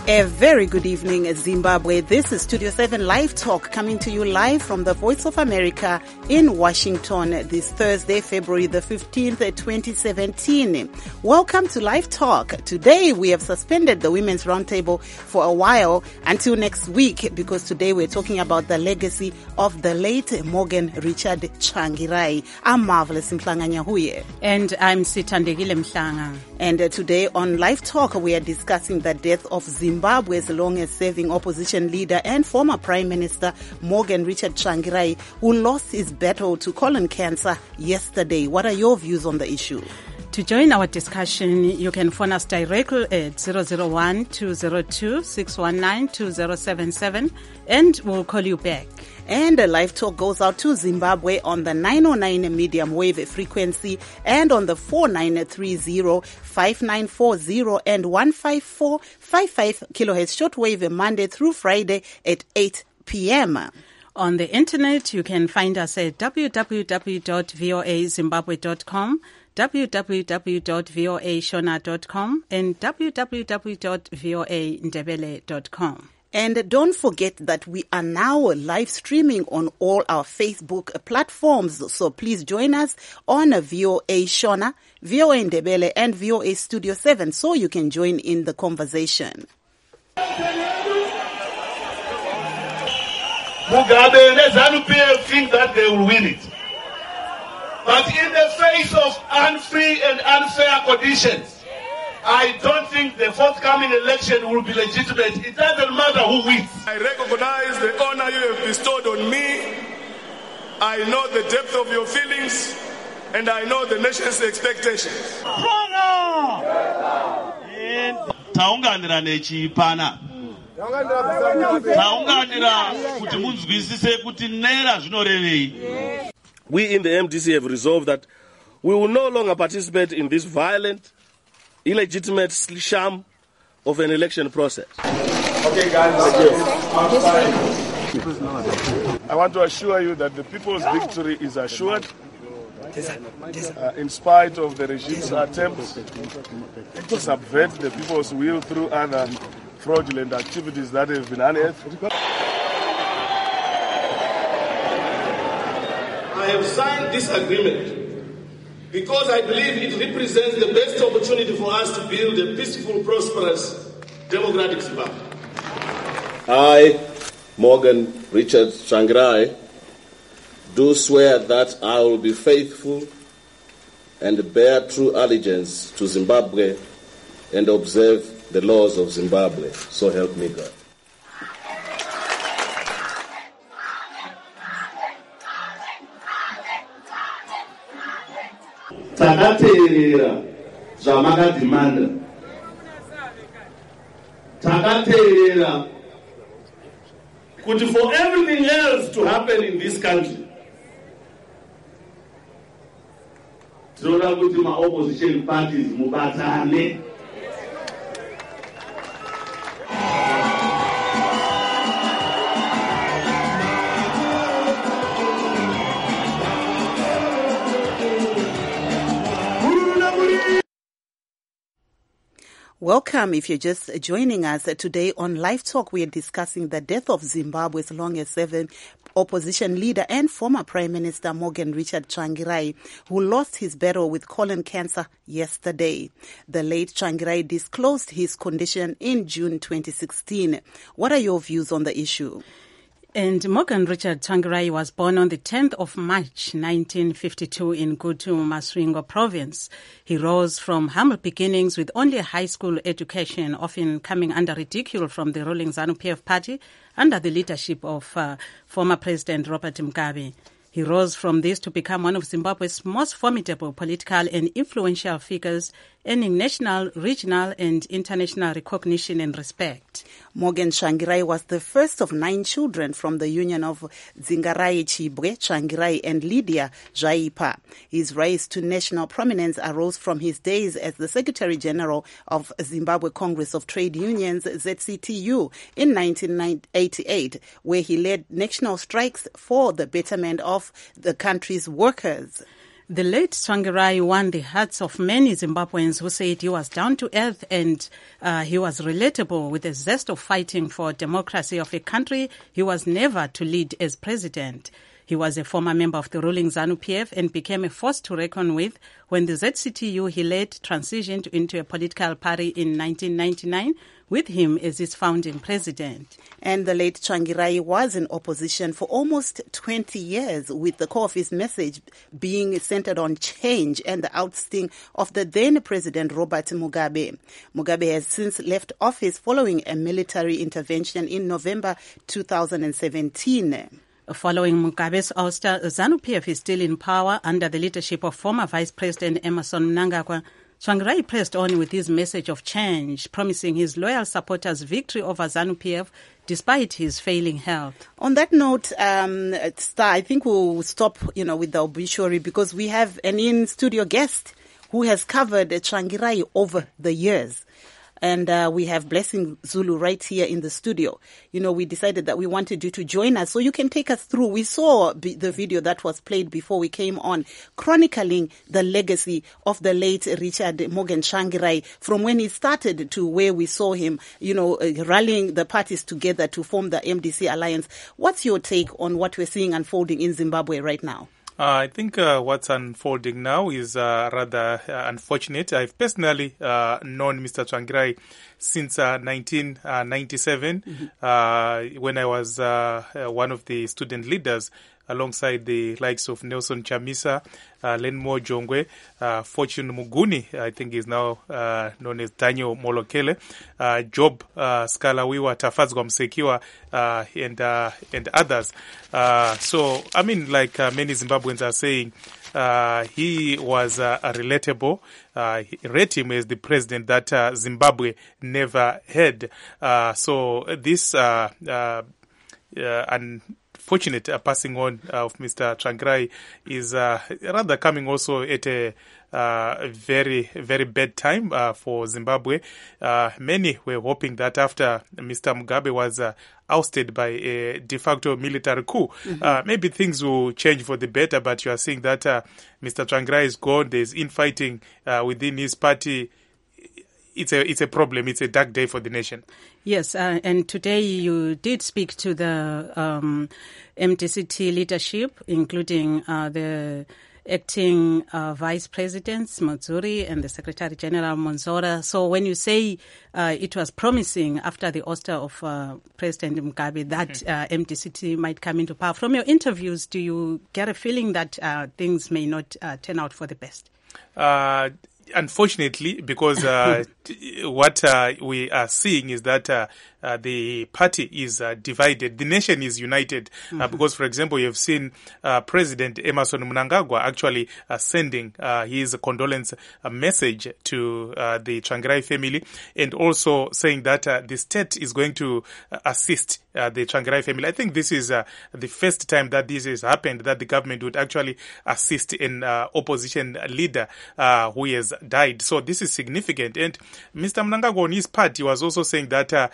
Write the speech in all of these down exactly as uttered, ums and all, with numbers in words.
A very good evening, Zimbabwe. This is Studio seven Live Talk coming to you live from the Voice of America in Washington this Thursday, February the fifteenth, twenty seventeen. Welcome to Live Talk. Today we have suspended the Women's Roundtable for a while until next week because today we're talking about the legacy of the late Morgan Richard Tsvangirai. I'm Marvelous Mhlanga Nyahuye. And I'm Sithandegile Mhlanga. And uh, today on Live Talk we are discussing the death of Zimbabwe. Zimbabwe's longest-serving opposition leader and former Prime Minister Morgan Richard Tsvangirai, who lost his battle to colon cancer yesterday. What are your views on the issue? To join our discussion, you can phone us directly at zero zero one, two zero two, six one nine, two zero seven seven and we'll call you back. And a Live Talk goes out to Zimbabwe on the nine oh nine medium wave frequency and on the four nine three zero, five nine four zero and one five four five five kilohertz shortwave Monday through Friday at eight p.m. On the internet, you can find us at w w w dot voa zimbabwe dot com, w w w dot voa shona dot com and w w w dot voa ndebele dot com. And don't forget that we are now live streaming on all our Facebook platforms. So please join us on V O A Shona, V O A Ndebele, and V O A Studio seven so you can join in the conversation. Mugabe and ZANU-P F think that they will win it. But in the face of unfree and unfair conditions, I don't think the forthcoming election will be legitimate. It doesn't matter who wins. I recognize the honor you have bestowed on me. I know the depth of your feelings, and I know the nation's expectations. Taunganira nechipana. Taunganira kuti munzwisise kuti nera zvinorevei. We in the M D C have resolved that we will no longer participate in this violent, illegitimate sham of an election process. Okay, guys. I want to assure you that the people's victory is assured uh, in spite of the regime's attempts to subvert the people's will through other fraudulent activities that have been unearthed. I have signed this agreement because I believe it represents the best opportunity for us to build a peaceful, prosperous, democratic Zimbabwe. I, Morgan Richard Tsvangirai, do swear that I will be faithful and bear true allegiance to Zimbabwe and observe the laws of Zimbabwe. So help me God. Takateerera zvamakadhimanda. Takateerera kuti for everything else to happen in this country, tinoda kuti ma-opposition parties mubatane. Welcome. If you're just joining us today on Live Talk, we are discussing the death of Zimbabwe's longest-serving opposition leader and former Prime Minister Morgan Richard Tsvangirai, who lost his battle with colon cancer yesterday. The late Tsvangirai disclosed his condition in June twenty sixteen. What are your views on the issue? And Morgan Richard Tsvangirai was born on the tenth of March, nineteen fifty-two in Gutu, Masvingo province. He rose from humble beginnings with only a high school education, often coming under ridicule from the ruling ZANU-P F party under the leadership of uh, former President Robert Mugabe. He rose from this to become one of Zimbabwe's most formidable political and influential figures, earning national, regional, and international recognition and respect. Morgan Tsvangirai was the first of nine children from the union of Zingarai Chibwe Tsvangirai and Lydia Zwaipa. His rise to national prominence arose from his days as the Secretary General of Zimbabwe Congress of Trade Unions, Z C T U, in nineteen eighty-eight, where he led national strikes for the betterment of the country's workers. The late Tsvangirai won the hearts of many Zimbabweans who said he was down to earth and uh, he was relatable with a zest of fighting for democracy of a country he was never to lead as president. He was a former member of the ruling ZANU P F and became a force to reckon with when the Z C T U he led transitioned into a political party in nineteen ninety-nine, with him as its founding president. And the late Tsvangirai was in opposition for almost twenty years, with the core of his message being centered on change and the ousting of the then President Robert Mugabe. Mugabe has since left office following a military intervention in November two thousand seventeen. Following Mugabe's ouster, ZANU P F is still in power under the leadership of former Vice President Emmerson Mnangagwa. Tsvangirai pressed on with his message of change, promising his loyal supporters victory over ZANU P F despite his failing health. On that note, um, Star, I think we'll stop, you know, with the obituary because we have an in-studio guest who has covered Tsvangirai over the years. And uh, we have Blessing Zulu right here in the studio. You know, we decided that we wanted you to join us so you can take us through. We saw b- the video that was played before we came on, chronicling the legacy of the late Richard Morgan Tsvangirai from when he started to where we saw him, you know, uh, rallying the parties together to form the M D C alliance. What's your take on what we're seeing unfolding in Zimbabwe right now? Uh, I think uh, what's unfolding now is uh, rather uh, unfortunate. I've personally uh, known Mister Tsvangirai since uh, nineteen ninety-seven, mm-hmm. uh, when I was uh, uh, one of the student leaders alongside the likes of Nelson Chamisa, uh, Lenmo Jongwe, uh, Fortune Muguni, I think is now uh, known as Daniel Molokele, uh, Job uh, Skalawiwa, Tafazwa Msekiwa, uh, and uh, and others. Uh, so, I mean, like uh, many Zimbabweans are saying, uh, he was uh, a relatable. Uh, rate him as the president that uh, Zimbabwe never had. Uh, so this uh, uh, uh, and fortunate uh, passing on uh, of Mister Tsvangirai is uh, rather coming also at a uh, very, very bad time uh, for Zimbabwe. Uh, many were hoping that after Mister Mugabe was uh, ousted by a de facto military coup, mm-hmm. uh, maybe things will change for the better, but you are seeing that uh, Mister Tsvangirai is gone. There's infighting uh, within his party. It's a it's a problem. It's a dark day for the nation. Yes, uh, and today you did speak to the um, M D C T leadership, including uh, the acting uh, vice presidents, Mudzuri, and the Secretary General Monzora. So when you say uh, it was promising after the ouster of uh, President Mugabe that mm-hmm. uh, M D C T might come into power, from your interviews, do you get a feeling that uh, things may not uh, turn out for the best? Uh Unfortunately, because uh, what uh, we are seeing is that uh, uh, the party is uh, divided. The nation is united. Mm-hmm. Uh, because, for example, you have seen uh, President Emmerson Mnangagwa actually uh, sending uh, his condolence uh, message to uh, the Tsvangirai family, and also saying that uh, the state is going to uh, assist uh, the Tsvangirai family. I think this is uh, the first time that this has happened, that the government would actually assist an uh, opposition leader uh, who has died. So this is significant. And Mister Mnangagwa on his part, he was also saying that uh,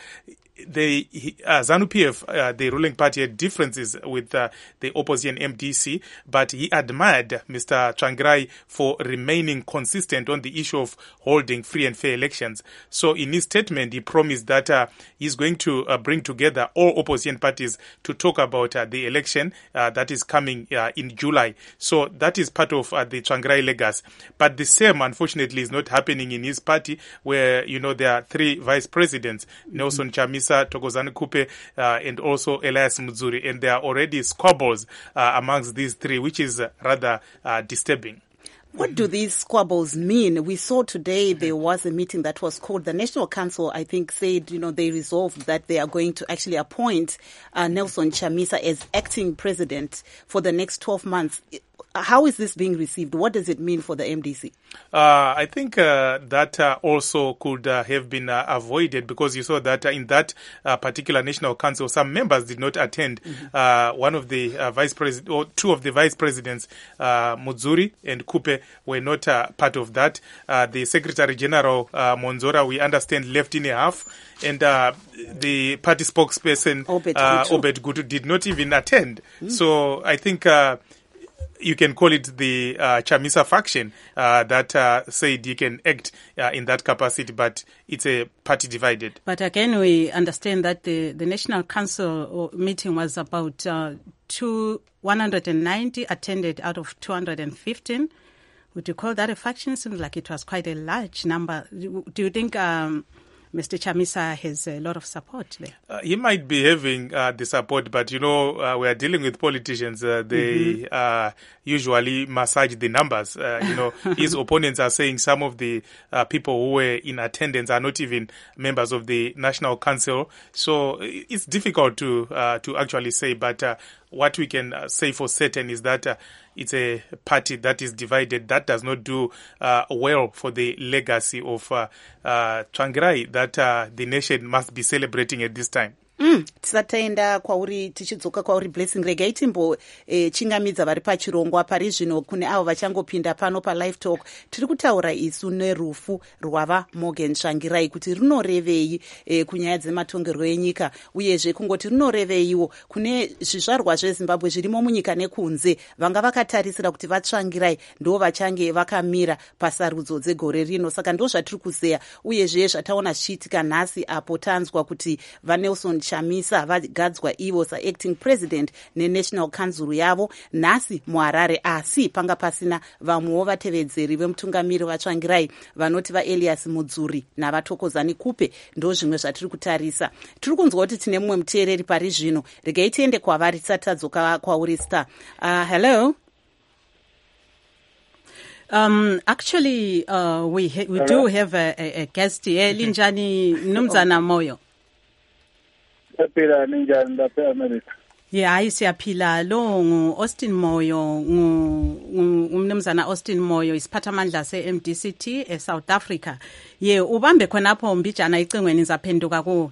the uh, ZANU P F, uh, the ruling party, had differences with uh, the opposition M D C, but he admired Mister Tsvangirai for remaining consistent on the issue of holding free and fair elections. So in his statement, he promised that uh, he's going to uh, bring together all opposition parties to talk about uh, the election uh, that is coming uh, in July. So that is part of uh, the Tsvangirai legacy. But the same, unfortunately, is not happening in his party, where, you know, there are three vice presidents, mm-hmm. Nelson Chamisa, Thokozani Kupe, uh, and also Elias Mudzuri, and there are already squabbles uh, amongst these three, which is uh, rather uh, disturbing. What do these squabbles mean? We saw today there was a meeting that was called. The National Council, I think, said, you know, they resolved that they are going to actually appoint uh, Nelson Chamisa as acting president for the next twelve months. How is this being received? What does it mean for the M D C? Uh, I think uh, that uh, also could uh, have been uh, avoided, because you saw that uh, in that uh, particular National Council, some members did not attend. Mm-hmm. Uh, one of the uh, vice president, or two of the vice presidents, uh, Mudzuri and Kupe, were not uh, part of that. Uh, the Secretary General uh, Monzora, we understand, left in a half, and uh, the party spokesperson Obed uh, Gutu. Obed Gutu did not even attend. Mm. So I think. Uh, you can call it the uh, Chamisa faction uh, that uh, said he can act uh, in that capacity, but it's a party divided. But again, we understand that the, the National Council meeting was about uh, two, one hundred ninety attended out of two hundred fifteen. Would you call that a faction? It seems like it was quite a large number. Do you think um, Mister Chamisa has a lot of support there? Uh, he might be having uh, the support, but you know, uh, we are dealing with politicians. Uh, they mm-hmm. uh, usually massage the numbers. Uh, you know, his opponents are saying some of the uh, people who were in attendance are not even members of the National Council. So it's difficult to uh, to actually say. But uh, what we can uh, say for certain is that uh, it's a party that is divided. That does not do uh, well for the legacy of uh, uh, Tsvangirai that uh, the nation must be celebrating at this time. Mm, tisataenda kwauri tichidzoka kwauri Blessing regai timbo eh, chingamidza vari pachirongwa pari zvino kune avo vachangopinda pano paLive Talk. Tiri kutaura isu nerufu rwava Morgan Tsvangirai kuti rinorevei eh, kunyaya dzematongerwo enyika uyezve kungoti rinoreveiwo kune zvizvarwa zveZimbabwe zvirimo munyika nekunze vanga vakatarisira kuti vaTsvangirai ndo vachange vakamira pasarudzo dzegore rino. Saka ndo zvatiri kuzeya uyezve zvataona zvichiitika nhasi apo tanzwa kuti vaNelson Chamisa vagadzwa ivo saacting president neNational Council yavo nhasi muHarare, asi panga pasina vamwewo vatevedzeri vemutungamiri vaTsvangirai vanoti vaElias Mudzuri navaThokozani Kupe. Ndo zvimwe zvatiri kutarisa. Tiri kunzwa kuti tine mumwe muteereri pari zvino. Regai tiende kwavari tisati tadzoka kwauri Star. Uh, hello. Um, actually, uh, we ha- we do have a, a, a guest here. Linjani Mnumzana Moyo. Siyaphila ninjani lapha eAmerica? Yeah, hayi siyaphila. Lo ngu Austin Moyo, ngu umnumzana Austin Moyo, isiphathamandla se-M D C T eSouth Africa. Ye ubambe khonapho mbijana icingweni nizaphenduka kuwe.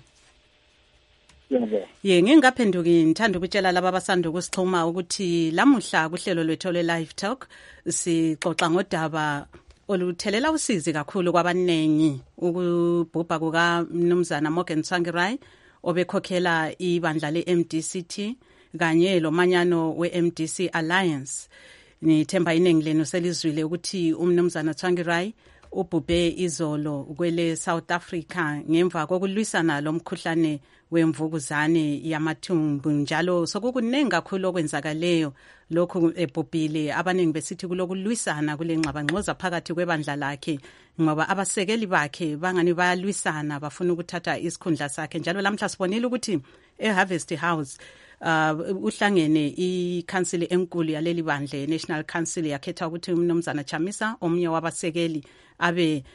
Ye ngingaphenduki ngithanda ukutshela laba abasanda ukusixhuma ukuthi lamuhla kuhlelo lwethu le-Live Talk sixoxa ngodaba oluthelela usizi kakhulu kwabanengi ukubhubha kuka Mnumzana Morgan Tsvangirai obekhokhela ibandla le-M D C T kanye lomanyano we-M D C Alliance. Nithemba iningi lenu selizwile ukuthi umnumzana Tsvangirai ubhubhe izolo kwele South Africa ngemva kokulwisana lomkhuhlane wemvukuzane yamathumbu. Njalo sokukunengi kakhulu okwenzakaleyo lokhu ebhubhile. Abaningi besithi kulokulwisana kule ngxabangxoza phakathi kwebandla lakhe ngoba abasekeli bakhe bangani bayalwisana bafuna ukuthatha isikhundla sakhe. Njalo lamhla sibonile ukuthi eHarvest House uh uhlangene iCouncil enkulu yaleli bandle National Council yakhetha ukuthi umnumzana Chamisa omnye wabasekeli abe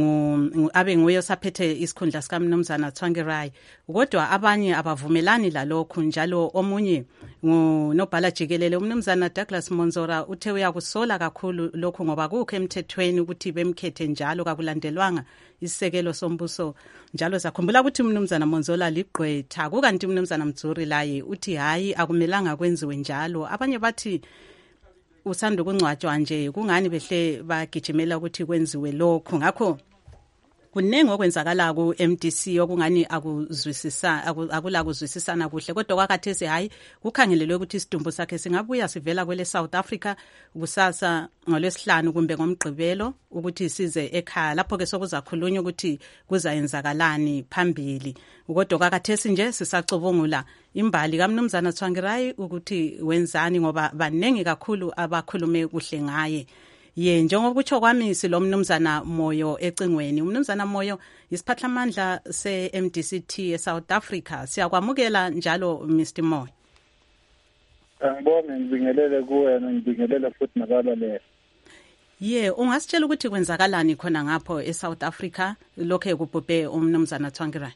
ngu abe nguye osaphethe isikhundla sika Mnumzana Tsvangirai. Kodwa abanye abavumelani lalokho. Njalo omunye ngunobhala jikelele umnumzana Douglas Monzora uthe uyakusola kakhulu lokho ngoba kukho emthethweni ukuthi bemkhethe njalo kakulandelwanga isisekelo sombuso. Njalo sakhumbula ukuthi umnumzana Monzola ligqwetha kukanti umnumzana Mdzuri laye uthi hayi akumelanga kwenziwe njalo. Abanye bathi usanda ukungcwatshwa nje kungani behle bagijimela ukuthi kwenziwe lokho. Ngakho kunengi okwenzakala ku M D C okungani akuzwisisa akula kuzwisisana kuhle. Kodwa kwakhathesi hayi kukhangelelwe ukuthi isidumbu sakhe singabuya sivela kwele South Africa kusasa ngolwesihlanu kumbe ngomgqibelo ukuthi size ekhaya. Lapho ke sokuzakhulunywa ukuthi kuzayenzakalani phambili. Kodwa kwakhathesi nje sisacubungula imbali kaMnumzana Tsvangirai ukuthi wenzani ngoba banengi kakhulu abakhulume kuhle ngaye. Ye njengoba kutsho kwami silo Mnumzana Moyo ecingweni. Umnumzana Moyo isiphathamandla se-M D C T eSouth Africa. Siyakwamukela njalo Mister Moyo. Angibonge ngibingelele kuwena ngibingelele futhi nabalaleli. Ye ungasitshela ukuthi kwenzakalani khona ngapho eSouth Africa lokho kubhubhe umnumzana Tsvangirai?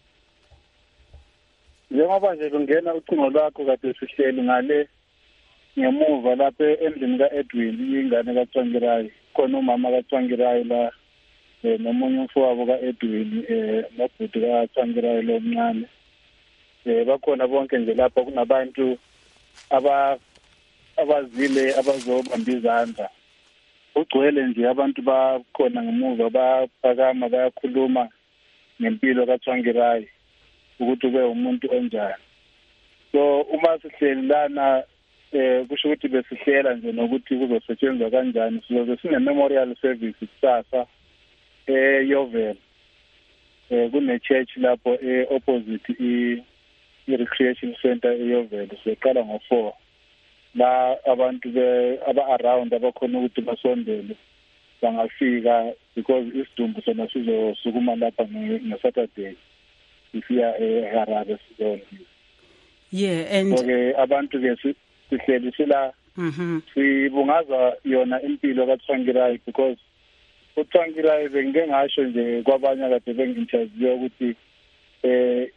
Njengoba nje kungena ucingo lwakho kade sihleli ngale ngemuva lapha endlini kaEdwin ingane kaTsvangirai khona umama kaTsvangirai la nomunye umfowabo kaEdwin eh nobhuti kaTsvangirai lo mncane eh bakhona bonke nje lapha kunabantu aba abazile abazobamba izandla. Ugcwele nje abantu bakhona ngemuva baphakama bayakhuluma ngempilo kaTsvangirai ukuthi ube umuntu onjani. So uma sihleli lana eh kusho ukuthi besihlela nje nokuthi kuzosetshenzwa kanjani. Sizobe sine memorial service kusasa eh Yeoville. Eh kune church lapho eh opposite i recreation center eYoville. Siqala ngo four. La abantu be aba around abakhona ukuthi basondele bangafika because isidumbu sona sizosukuma lapha nge Saturday siya eHarare sizonke. Yeah, and okay abantu ke sihleli sila mhm sibungaza yona impilo kaTsvangirai because uTsvangirai bengike ngasho nje kwabanye kade benginterview ukuthi eh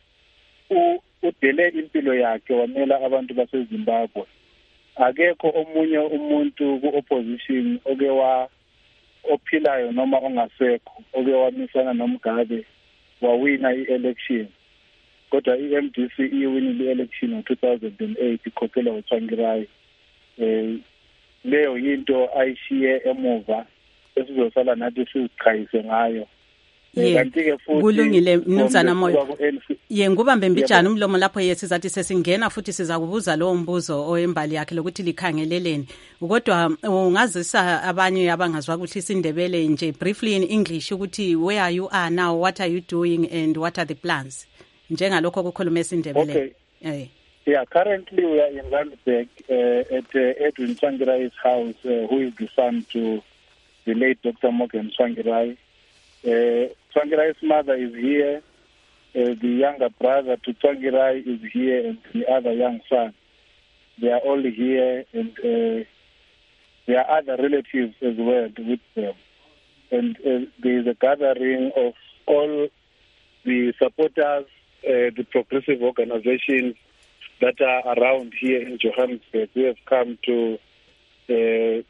udele impilo yakhe wamela abantu baseZimbabwe. Akekho omunye umuntu ku-opposition oke wa ophilayo noma ongasekho oke wamisana noMgabe wawina i-election. Kodwa i-M D C iwinile i-election ngo two thousand eight ikhokhelwa uTsvangirai. Eh leyo into ayishiye emuva esizosala nathi sizichayise ngayo. Kanti-ke futhi kulungile mnumzana Moyo. Ye ngubambe mbijana umlomo lapho yesizathi sesingena futhi siza kubuza lo mbuzo oyembali yakhe lokuthi likhangeleleni. Kodwa ungazisa abanye abangazwa ukuthi isindebele nje briefly in English ukuthi where you are now, what are you doing and what are the plans? Njengalokho kukhuluma isindebele. Okay. Eh. Yeah, currently we are in Randburg uh, at uh, Edwin Tsvangirai's house, uh, who is the son to the late Doctor Morgan Tsvangirai. Uh, Tsvangirai's mother is here, uh, the younger brother to Tsvangirai is here, and the other young son. They are all here, and uh, there are other relatives as well with them. And uh, there is a gathering of all the supporters, uh, the progressive organizations that are around here in Johannesburg. We have come to uh,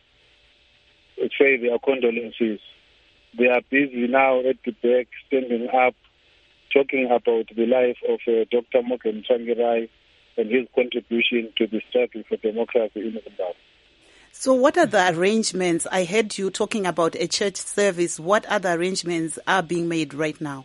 say their condolences. They are busy now at the back, standing up, talking about the life of uh, Doctor Morgan Tsvangirai and his contribution to the struggle for democracy in Zimbabwe. So what are the arrangements? I heard you talking about a church service. What other arrangements are being made right now?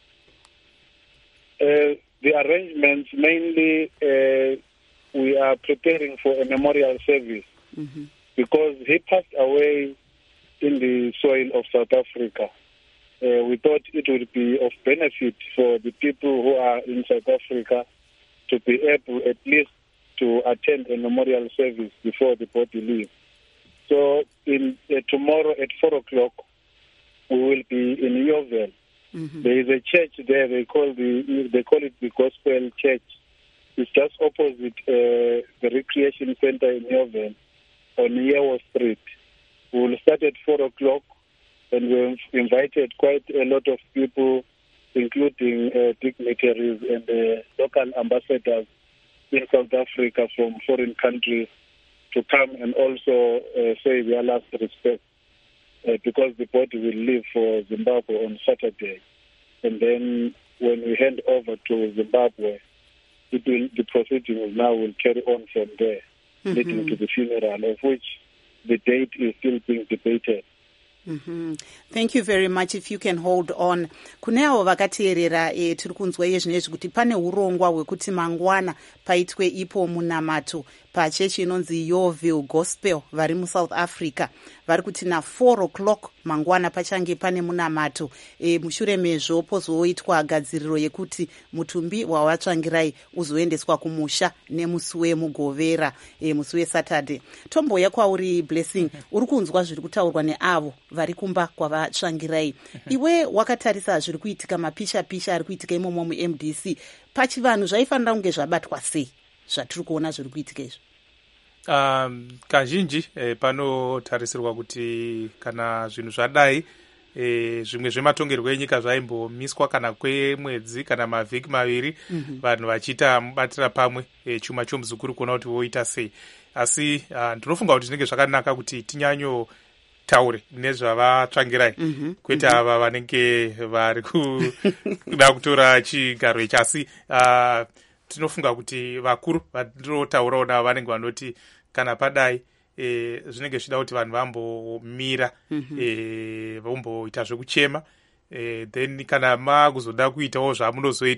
Uh, the arrangements, mainly uh, we are preparing for a memorial service mm-hmm. because he passed away in the soil of South Africa. Uh, we thought it would be of benefit for the people who are in South Africa to be able at least to attend a memorial service before the body leaves. So in uh, tomorrow at four o'clock, we will be in Yeoville. Mm-hmm. There is a church there. They call the they call it the Gospel Church. It's just opposite uh, the recreation center in Yeoville on Yewo Street. We will start at four o'clock, and we've invited quite a lot of people, including uh, dignitaries and uh, local ambassadors in South Africa from foreign countries, to come and also uh, say their last respect, uh, because the body will leave for Zimbabwe on Saturday. And then when we hand over to Zimbabwe, it will, the proceedings now will carry on from there, mm-hmm. leading to the funeral, of which the date is still being debated. Mm-hmm. Thank you very much. If you can hold on. Kuneavo vakateerera e, tiri kunzwa iye zvinezvi kuti pane urongwa hwekuti mangwana paitwe ipo munamato pachechi inonzi Yeoville Gospel vari muSouth Africa vari kuti na four o'clock mangwana pachange pane munamato e, mushure mezvo pozoitwa gadziriro yekuti mutumbi wawaTsvangirai uzoendeswa kumusha nemusi wemugovera e, musi weSaturday. Tomboya kwauri Blessing, uri kunzwa zviri kutaurwa neavo vari kumba kwavaTsvangirai. Iwe wakatarisa zviri kuitika, mapisha pisha ari kuitika imomo muM D C, pachivanhu zvaifanira kunge zvabatwa sei zvatiri kuona zviri kuitika izvo? Um, kazhinji eh, panotarisirwa kuti kana zvinhu zvadai eh, zvimwe zvematongerwo enyika zvaimbomiswa kana kwemwedzi kana mavhiki maviri mm-hmm. vanhu vachiita mubatira pamwe eh, chuma chomuzukuru kuona kuti voita sei. Asi uh, ndinofunga kuti zvinenge zvakanaka kuti tinyanyo taure nezvavaTsvangirai mm-hmm. kwete ava mm-hmm. vanenge vari kuda kutora chigaro ichi. Asi uh, tinofunga kuti vakuru vanotaurawo navo vanenge vanoti kana padai e, zvinenge zvida kuti vanhu vambomira mm-hmm. e, vamboita zvekuchema e, then kana makuzoda kuitawo zvamunozoita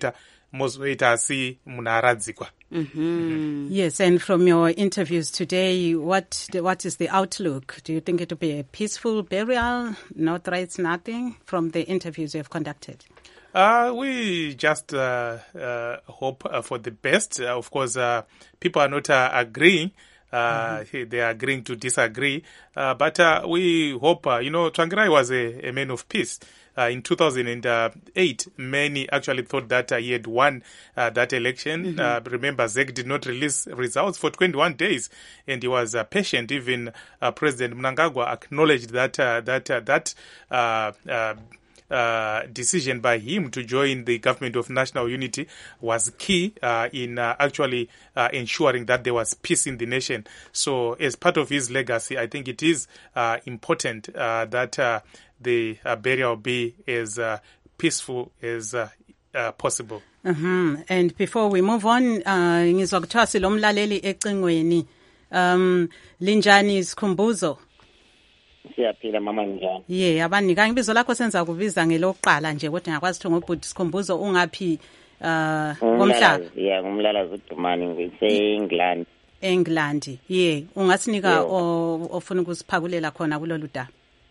mozoita asi munhu aradzikwa. Mm-hmm. Mm-hmm. Yes, and from your interviews today, what what is the outlook? Do you think it will be a peaceful burial, no threats, nothing, from the interviews you have conducted? Uh, we just uh, uh, hope uh, for the best. Uh, of course, uh, people are not uh, agreeing. Uh, mm-hmm. They are agreeing to disagree. Uh, but uh, we hope, uh, you know, Tsvangirai was a, a man of peace. Uh, in two thousand eight, many actually thought that uh, he had won uh, that election. Mm-hmm. Uh, remember, Z E C did not release results for twenty-one days, and he was uh, patient. Even uh, President Mnangagwa acknowledged that uh, that uh, that uh, uh, uh, decision by him to join the government of national unity was key uh, in uh, actually uh, ensuring that there was peace in the nation. So, as part of his legacy, I think it is uh, important uh, that uh, the uh, burial be as uh, peaceful as uh, uh, possible. Uh-huh. And before we move on, uh, ngizwa kuthiwa silomlaleli ecingweni, um linjani isikhumbuzo? Siyaphila mama njani? Yeah, abanika ibizo lakho senza kubiza ngelokuqala nje kodwa ngiyakwazi ukuthi ngobhuti isikhumbuzo ungaphi uh komhlaba? Yeah, ngumlalazi uDumani ngise-England. England. Yeah, ungasinika ofuna ukusiphakulela khona kulolu daba.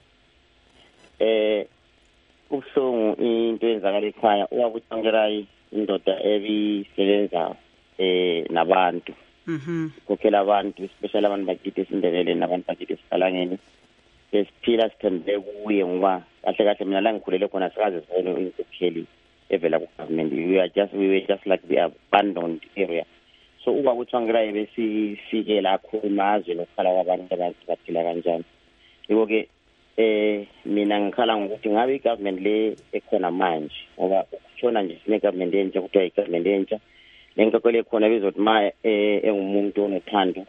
Eh ubusongo into enzakala ekhaya uwakuTsvangirai indoda ebisebenza eh nabantu. Mhm. Kokhela abantu especially abantu bakithi esindebele nabantu bakithi esiqalangeni. Esiphila sithembe kuye ngoba kahle kahle mina la ngikhulele khona sikaze sibone inkokheli evela ku government. We are just we were just like the abandoned area. So uba kuTsvangirai besifike la khumazwe lokhala kwabantu abaphila kanjani. Yiko ke eh mina ngikhala ngokuthi ngabe igovernment le ekhona manje ngoba ukutshona nje sine government entsha kuthiwa igovernment entsha lenkokheli ekhona bezothi ma engumuntu onothando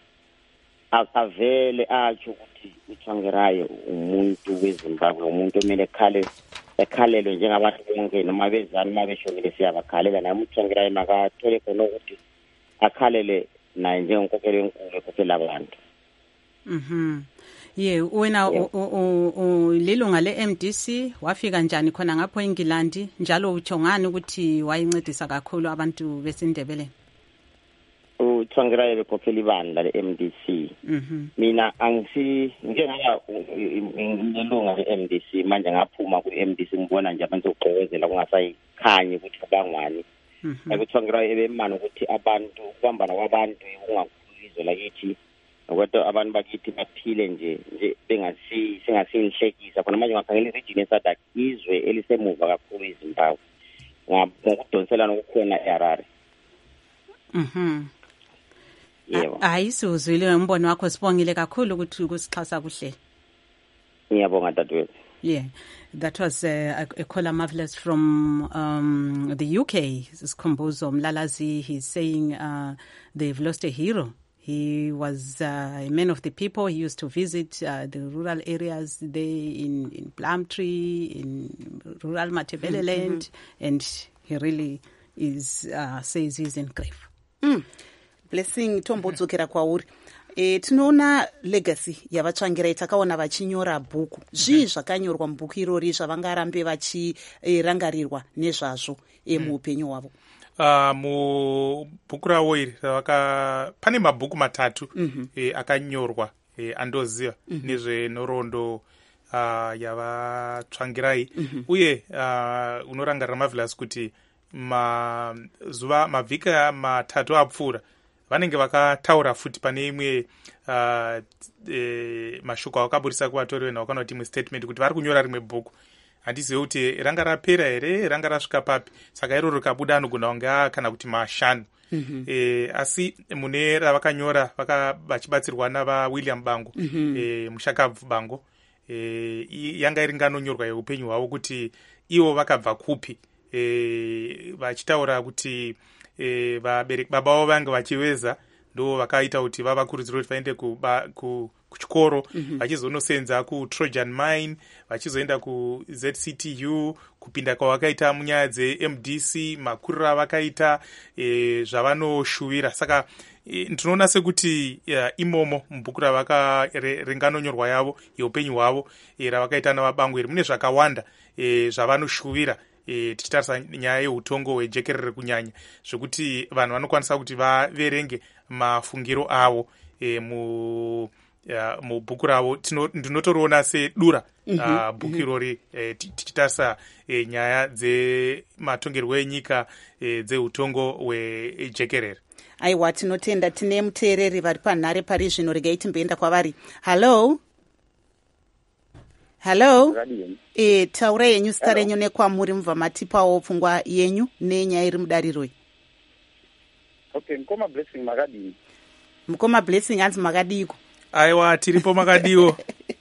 akavele atsho ukuthi uTsvangirai umuntu weZimbabwe umuntu omele ekhale ekhalelwe njengabantu bonke noma bezani mabeshonile siyabakhalela nami uTsvangirai makathole khona ukuthi akhalele naye njengenkokheli enkulu ekhokhela abantu. Mhm. Yeah, wena ulilunga le-M D C wafika njani khona ngapho eNgilandi njalo utsho ngani ukuthi wayincedisa kakhulu abantu besindebeleni? uTsvangirai bekhokhela ibandla le-M D C. Mhm. Mina angisi ngengaya ngilunga le-M D C manje ngaphuma ku-M D C ngibona nje abantu ogqokozela kungasayikhanyi ukuthi abangwani. Mhm. uTsvangirai ebemana ukuthi abantu ukubambana kwabantu kungakhulizwe lakithi kodwa abantu bakithi baphile nje nje bengasi singasinhlekisa khona manje ngakhangela iregion eSouth izwe elisemuva kakhulu eZimbabwe ngokudonselana ukukhona eHarare. Mhm. Yebo. Ayisuzwile umbono wakho sibongile kakhulu ukuthi kusixhasa kuhle. Ngiyabonga dadewethu. Yeah, that was uh, a, a caller marvelous from um, the U K. Sikhumbuzo Mlalazi, he's saying uh, they've lost a hero. He was uh, a man of the people. He used to visit uh, the rural areas there in, in Plumtree, in rural Matabeleland, mm-hmm. and he really is, uh, says he's in grief. Mm. Blessing tombodzokera kwauri. E, tinoona legacy yavaTsvangirai takaona vachinyora bhuku zvii zvakanyorwa mubhuku irori zvavangarambe vachirangarirwa e, nezvazvo e, muupenyu hwavo. Uh, mubhuku ravo iri pane mabhuku matatu mm-hmm. e, akanyorwa e, andoziva mm-hmm. nezvenhoroondo uh, yavaTsvangirai mm-hmm. uye uh, unorangarira marvelous kuti mazuva mavhiki matatu apfuura vanenge vakataura futi pane imwe uh, e, mashoko avakaburisa kuvatori venhau vakanoti imwe statement kuti vari kunyora rimwe bhuku. Handizive kuti ranga rapera here ranga rasvika papi, saka iro rikabuda anogona kunge kana kuti mashanu. Mm-hmm. E, asi mune ravakanyora vachibatsirwa navaWilliam Bango mm-hmm. e, Mushakabvu Bango e, yanga iri nganonyorwa yeupenyu hwavo kuti ivo vakabva kupi e, vachitaura kuti e, vabereki baba vavo vange vachiveza ndo vakaita kuti vavakurudzira kuti vaende ku kuchikoro mm-hmm. vachizonosenza kuTrojan Mine, vachizoenda kuZ C T U, kupinda kwavakaita munyaya dzeM D C, makuriro avakaita e, zvavanoshuvira. Saka e, ndinoona sekuti e, imomo mubhuku ringanonyorwa yavo yeupenyu hwavo e, ravakaita navaBango iri mune zvakawanda e, zvavanoshuvira e, tichitarisa nyaya yeutongo hwejekerere kunyanya, zvekuti vanhu vanokwanisa kuti vaverenge mafungiro avo e, mu Uh, mubhuku ravo ndinotoriona sedura mm -hmm, uh, bhuku irori mm -hmm. eh, tichitarisa eh, nyaya dzematongerwo enyika eh, dzeutongo hwejekerere. Aiwa, tinotenda. Tine muteereri vari panhare pari zvino, regai timboenda kwavari. Hallo hallo e, taura yenyu, zita renyu nekwamuri, mubva matipawo pfungwa yenyu nenyaya iri mudariroi. Okay, mukoma Blessing makadini? Mukoma Blessing, hanzi makadiko? Aiwa, tiripo makadiwo.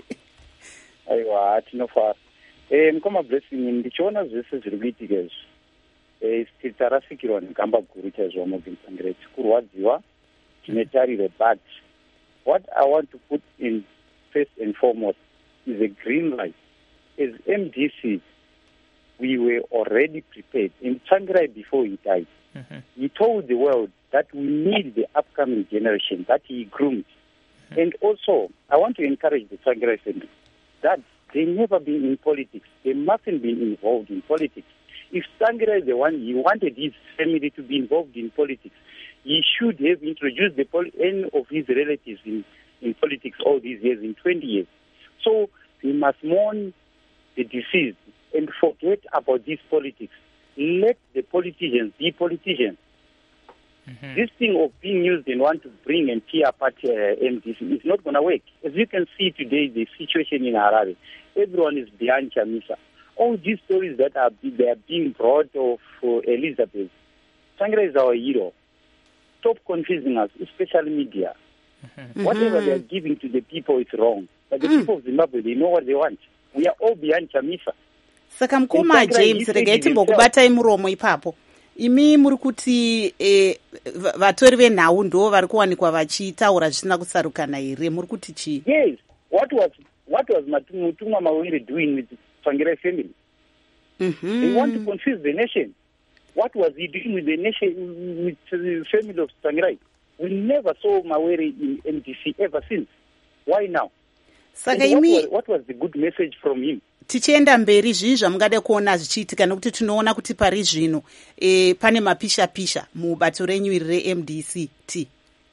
Aiwa, tinofara. Eh, mukoma Blessing, ndichiona zvese zviri kuitika izvi, eh, tarasikirwa negamba guru chaizvo Morgan Tsvangirai, tikurwadziwa, tine tariro, but what I want to put in first and foremost is a green light. As M D C, we were already prepared. In Tsvangirai, before he died, mm-hmm. he told the world that we need the upcoming generation that he groomed. Mm-hmm. And also, I want to encourage the Tsvangirai family that they never been in politics. They mustn't be involved in politics. If Tsvangirai is the one, he wanted his family to be involved in politics, he should have introduced the poli- any of his relatives in, in politics all these years, in twenty years. So we must mourn the deceased and forget about this politics. Let the politicians be politicians. Mm-hmm. This thing of being used and want to bring and tear apart uh, M D C is not going to work. As you can see today, the situation in Harare, everyone is behind Chamisa. All these stories that are they are being brought of uh, Elizabeth, Tsvangirai is our hero. Stop confusing us, especially media. Mm-hmm. Whatever they are giving to the people is wrong. But the mm. people of Zimbabwe, they know what they want. We are all behind Chamisa. Saka mukoma James, regai timbokubatai muromo ipapo. Imi muri kuti eh, vatori venhau ndo vari kuwanikwa vachitaura zvisina kusarukana here, muri kuti chii? Yes, what was what was Mutumwa Mawere doing with Tsvangirai family? Mm-hmm. They want to confuse the nation. What was he doing with the nation, with the family of Tsvangirai? We never saw Mawere in M D C ever since. Why now? Saka what, imi... was, what was the good message from him? Tichienda mberi zvii zvamungada kuona zvichiitika, nekuti tinoona kuti pari zvino e, pane mapisha-pisha mubato renyu iri re-M D C T.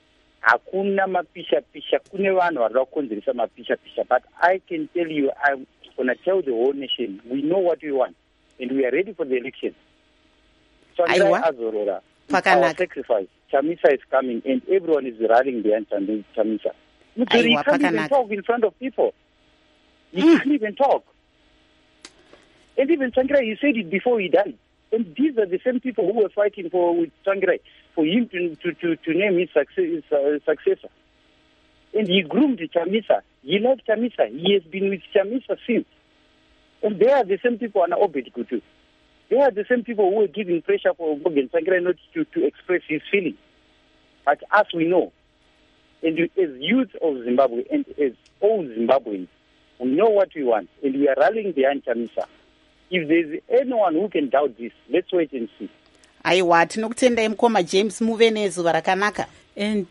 Hakuna mapisha-pisha, kune vanhu vari kukonzeresa mapisha-pisha, but I can tell you, I'm going to tell the whole nation, we know what we want, and we are ready for the election. Tsvangirai azorora, our sacrifice, Chamisa is coming, and everyone is rallying behind Chamisa. He can't even talk in front of people. He mm. can't even talk. And even Tsvangirai, he said it before he died. And these are the same people who were fighting for with Tsvangirai, for him to, to, to, to name his, success, his uh, successor. And he groomed Chamisa. He loved Chamisa. He has been with Chamisa since. And they are the same people on Obed Kutu. They are the same people who are giving pressure for Morgan Tsvangirai not to, to express his feelings. But as we know, and as youth of Zimbabwe and as all Zimbabweans, we know what we want, and we are rallying behind Chamisa. If there's anyone who can doubt this, let's wait and see. Aiwa, tinokutendai mukoma James, muve nezuva rakanaka. And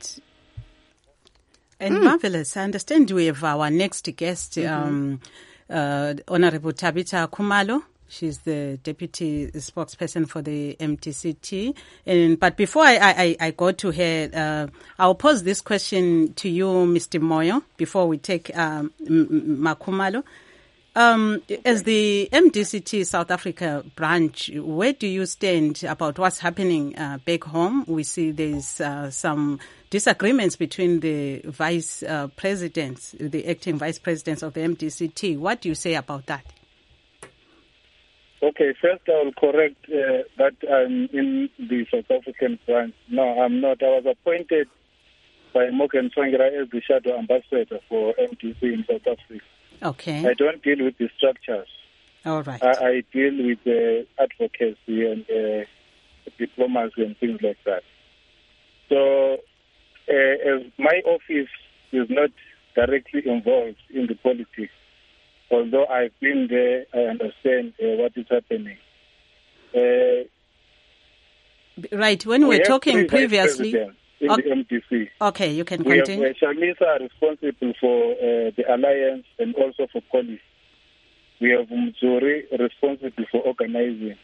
and mm. marvelous. I understand we have our next guest, mm-hmm. um, uh, Honorable Tabitha Khumalo. She's the deputy spokesperson for the M D C T. And but before I, I, I go to her, uh, I'll pose this question to you, Mister Moyo, before we take um, Makhumalo. Um, as the M D C T South Africa branch, where do you stand about what's happening uh, back home? We see there's uh, some disagreements between the vice uh, presidents, the acting vice presidents of the M D C T. What do you say about that? Okay, first I will correct uh, that I'm in the South African branch. No, I'm not. I was appointed by Morgan Tsvangirai as the shadow ambassador for M D C in South Africa. Okay. I don't deal with the structures. All right. I, I deal with uh, advocacy and uh, diplomacy and things like that. So, uh, as my office is not directly involved in the politics, although I've been there, I understand uh, what is happening. Uh, right. When we were talking previously... in okay. the M D C. Okay, you can we continue. Have, uh, Chamisa responsible for uh, the alliance and also for policy. We have Mzuri responsible for organizing.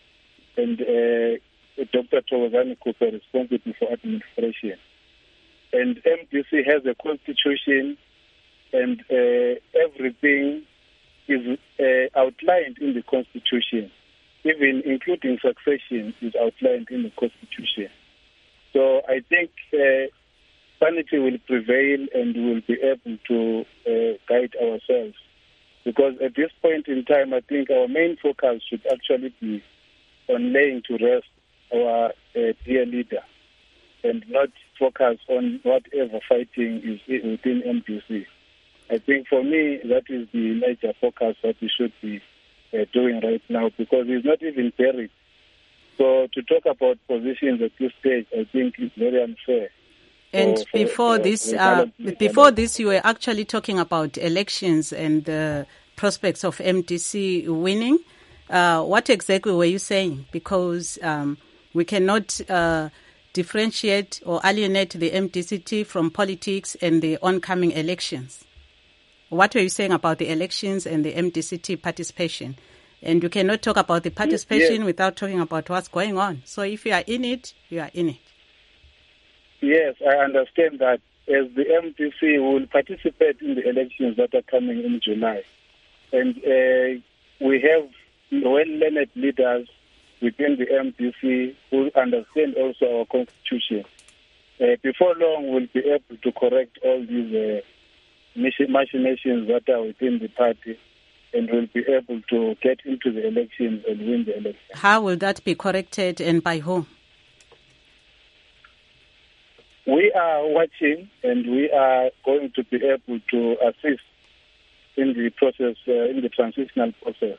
and uh, Doctor Thokozani Cooper responsible for administration. And M D C has a constitution, and uh, everything is uh, outlined in the constitution, even including succession is outlined in the constitution. So I think uh, sanity will prevail, and we will be able to uh, guide ourselves. Because at this point in time, I think our main focus should actually be on laying to rest our uh, dear leader, and not focus on whatever fighting is within M D C. I think for me, that is the major focus that we should be uh, doing right now, because it's not even buried. So to talk about positions at this stage, I think is very unfair. And for, before for, this, uh, uh, before this, you were actually talking about elections and the prospects of M D C winning. Uh, what exactly were you saying? Because um, we cannot uh, differentiate or alienate the M D C T from politics and the oncoming elections. What were you saying about the elections and the M D C T participation? And you cannot talk about the participation yes. without talking about what's going on. So if you are in it, you are in it. Yes, I understand that. As the M D C will participate in the elections that are coming in July. And uh, we have well-learned leaders within the M D C who understand also our constitution. Uh, before long, we'll be able to correct all these uh, machinations that are within the party, and we'll be able to get into the elections and win the elections. How will that be corrected, and by whom? We are watching, and we are going to be able to assist in the process, uh, in the transitional process.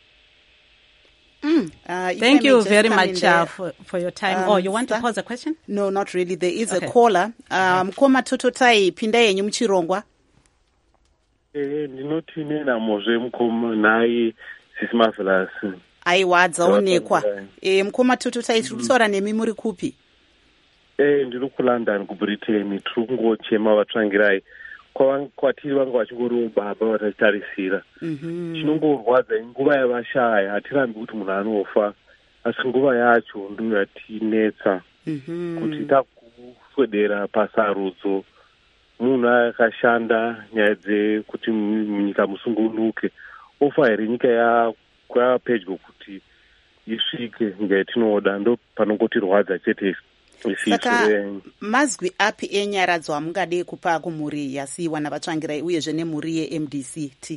Mm. Uh, Thank you very much uh, for, for your time. Um, oh, you want to pose a question? No, not really. There is okay. a caller. Um, Koma Tototai, pinda yenyu mchirongwa. Eh, ndinoti nena mozve mukoma nai sisi Marvelous. Aiwa dzaonekwa. Eh, Mkoma Tototai tiri kutaura nemi muri kupi? Eh, ndiri kuLondon kuBritain, tiri kungochema vatsvangirai. Kwatiri vanga vachingoriwo baba vatachitarisira. Chinongorwadza nguva yavashaya, hatirambi kuti munhu anofa, asi nguva yacho ndiyo yatinetsa kuti takuswedera pasarudzo. Munhu akashanda nyaya dzekuti munyika musungunuke, ofa here nyika yapedyo kuti isvike nyika yatinoda, ndo panongotirwadza chete. Saka mazwi api enyaradzwa mungade kupa kumhuri yasiiwa navatsvangirai uyezve nemhuri ye-M D C T?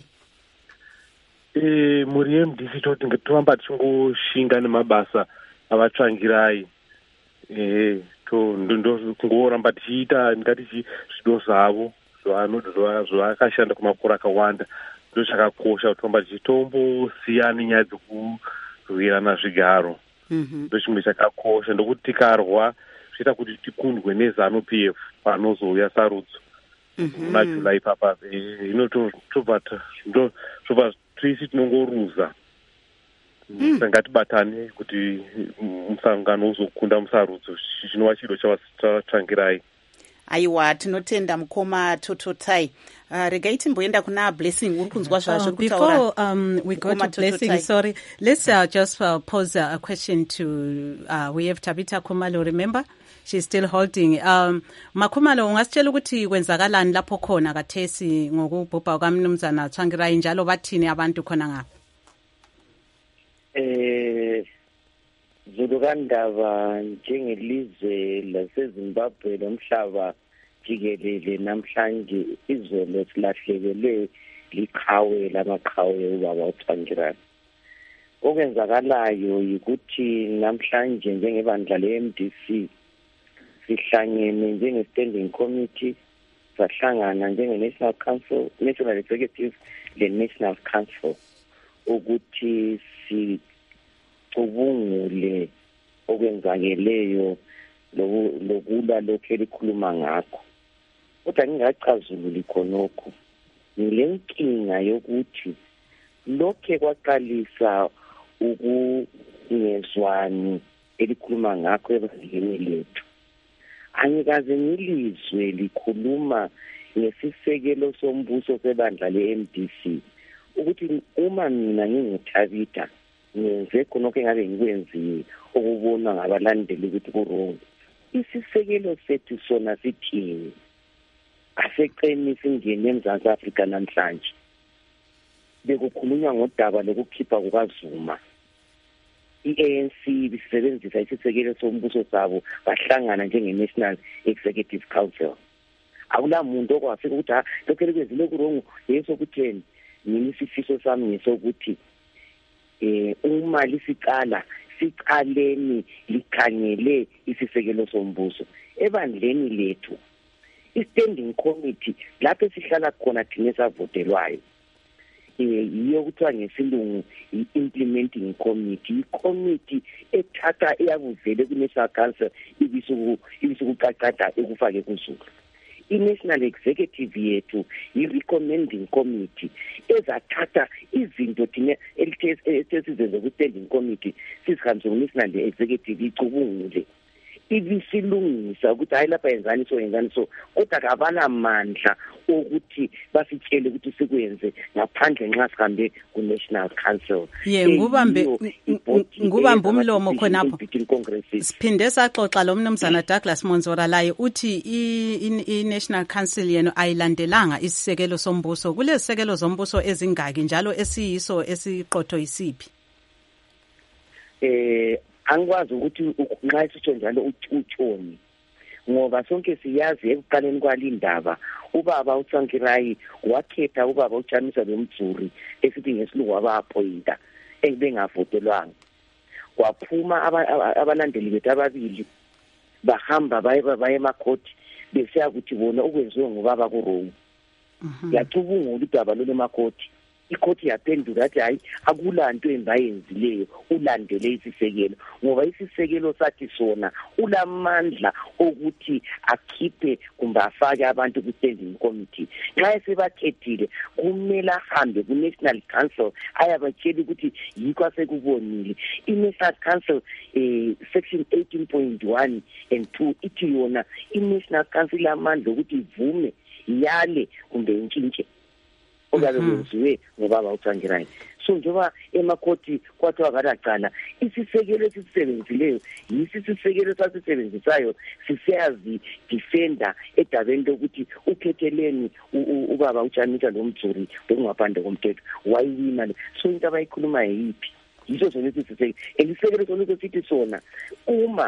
Eh, mhuri ye-M D C T toramba tichingoshinga nemabasa avatsvangirai. Eh, to ndo kungoramba tichiita ngati zvido zvavo zvavakashanda kumakore akawanda. Ndo chakakosha kuti toramba tichitombosiyana nyaya dzekurwirana zvigaro. Ndo chimwe chakakosha, ndokuti tikarwa zviita kuti tikundwe neZANU P F panozouya sarudzo muna July papa. Hino tobva tisi tinongoruza. Ngatibatane kuti musangano uzokunda musarudzo, chinova chido chavatsvangirai. Aiwa, tinotenda Mukoma Tototai. Uh, regai timboenda kuna Blessing. Uri kunzwa zvazvo kutaura. Before um, we go to Blessing, totai. sorry, let's uh, just uh, pose a question to, uh, we have Tabitha Khumalo, remember? She's still holding. Um, Makhumalo, ungasitshela ukuthi kwenzakalani lapho khona kathesi ngokubhubha kwamnumzana Tsvangirai, njalo bathini abantu khona ngapha? Eh, Zulukandaba njengelizwe laseZimbabwe lomhlaba jikelele namhlanje izolo silahlekelwe liqhawe lamaqhawe ubaba uTsvangirai. Okwenzakalayo yikuthi namhlanje njengebandla le-M D C sihlangene njenge-standing committee, sahlangana njenge-National Council, National Executive le-National Council ukuthi sicubungule okwenzakeleyo lokulwa lokhu elikhuluma ngakho. Kodwa ngingacazululi khonokho, ngilenkinga yokuthi lokhe kwaqalisa ukungezwani elikhuluma ngakho ebandleni lethu. Angikaze ngilizwe likhuluma ngesisekelo sombuso sebandla le-M D C ukuthi uma mina nginguThabitha ngenze khonokho engabe ngikwenzile okubonwa ngabalandeli ukuthi ku-wrong. Isisekelo sethu sona sithini? Aseqeni singene eMzantsi Afrika namhlanje. Bekukhulunywa ngodaba lokukhipha kukaZuma. I-A N C bisebenzisa isisekelo sombuso sabo bahlangana njenge-National Executive Council. Akula muntu okwafika ukuthi ha lokho elikwenzile ku-wrong yeso kutheni. Mina isifiso sami ngesokuthi eh uma lisiqala siqaleni likhangele isisekelo sombuso ebandleni lethu. I-standing committee lapho sihlala khona thina esavotelwayo eh yiyo kuthiwa ngesilungu i-implementing committee, i-committee ethatha eyakuvele ku-National Council ibisuku ibisukuqaqada ekufake kuzulu. I-National Executive yethu i-recommending committee ezathatha izinto thina elithe ku-standing committee sizihambise ku-National Executive icubungule ibisilungisa ukuthi hayi lapha yenzani so yenzani so kodwa kabanamandla ukuthi basitshele ukuthi sikwenze ngaphandle nxa sihambe ku-National Council. Ye ngubambe ngubambe umlomo khonapho siphinde saxoxa lo mnumzana Douglas Monzora laye uthi i-National Council yeno ayilandelanga isisekelo sombuso. Kulezisekelo zombuso ezingaki njalo esiyiso esiqotho isiphi? Eh angikwazi ukuthi nxa isitsho njalo utshoni ngoba sonke siyazi ekuqaleni kwalindaba ubaba uTsankirayi wakhetha ubaba uChamisa Lomdzuri esithi ngesilungu waba-appointa engibengavotelwanga. Kwaphuma abalandeli bethu ababili bahamba baye emakhoti besiya kuthi bona okwenziwe ngobaba ku-wrong. Yacubungula udaba lolu emakhoti. Ikhoti yaphendula yathi hayi akulanto embayenzileyo ulandele isisekelo ngoba isisekelo sathi sona ulamandla ukuthi akhiphe kumbe afake abantu ku-standing committee. Nxa esebakhethile kumele ahambe ku-National Council ayabatshela ukuthi yikho asekubonile. I-National Council eh, section eighteen point one and two ithi yona i-National Council ilamandla ukuthi ivume yale kumbe intshintshe ogabe kwenziwe ngobaba uTsankirayi. So njengoba emakhoti kwathiwa kadaqala isisekelo esisisebenzileyo yisi isisekelo sasisebenzisayo sisiyazi defender edabeni lokuthi ukhetheleni ubaba uChamisa Lomdzuri ngaphandle komthetho wayiwina. So into abayikhuluma yiphi yiso sona isisekelo elisekelo sona sithi sona uma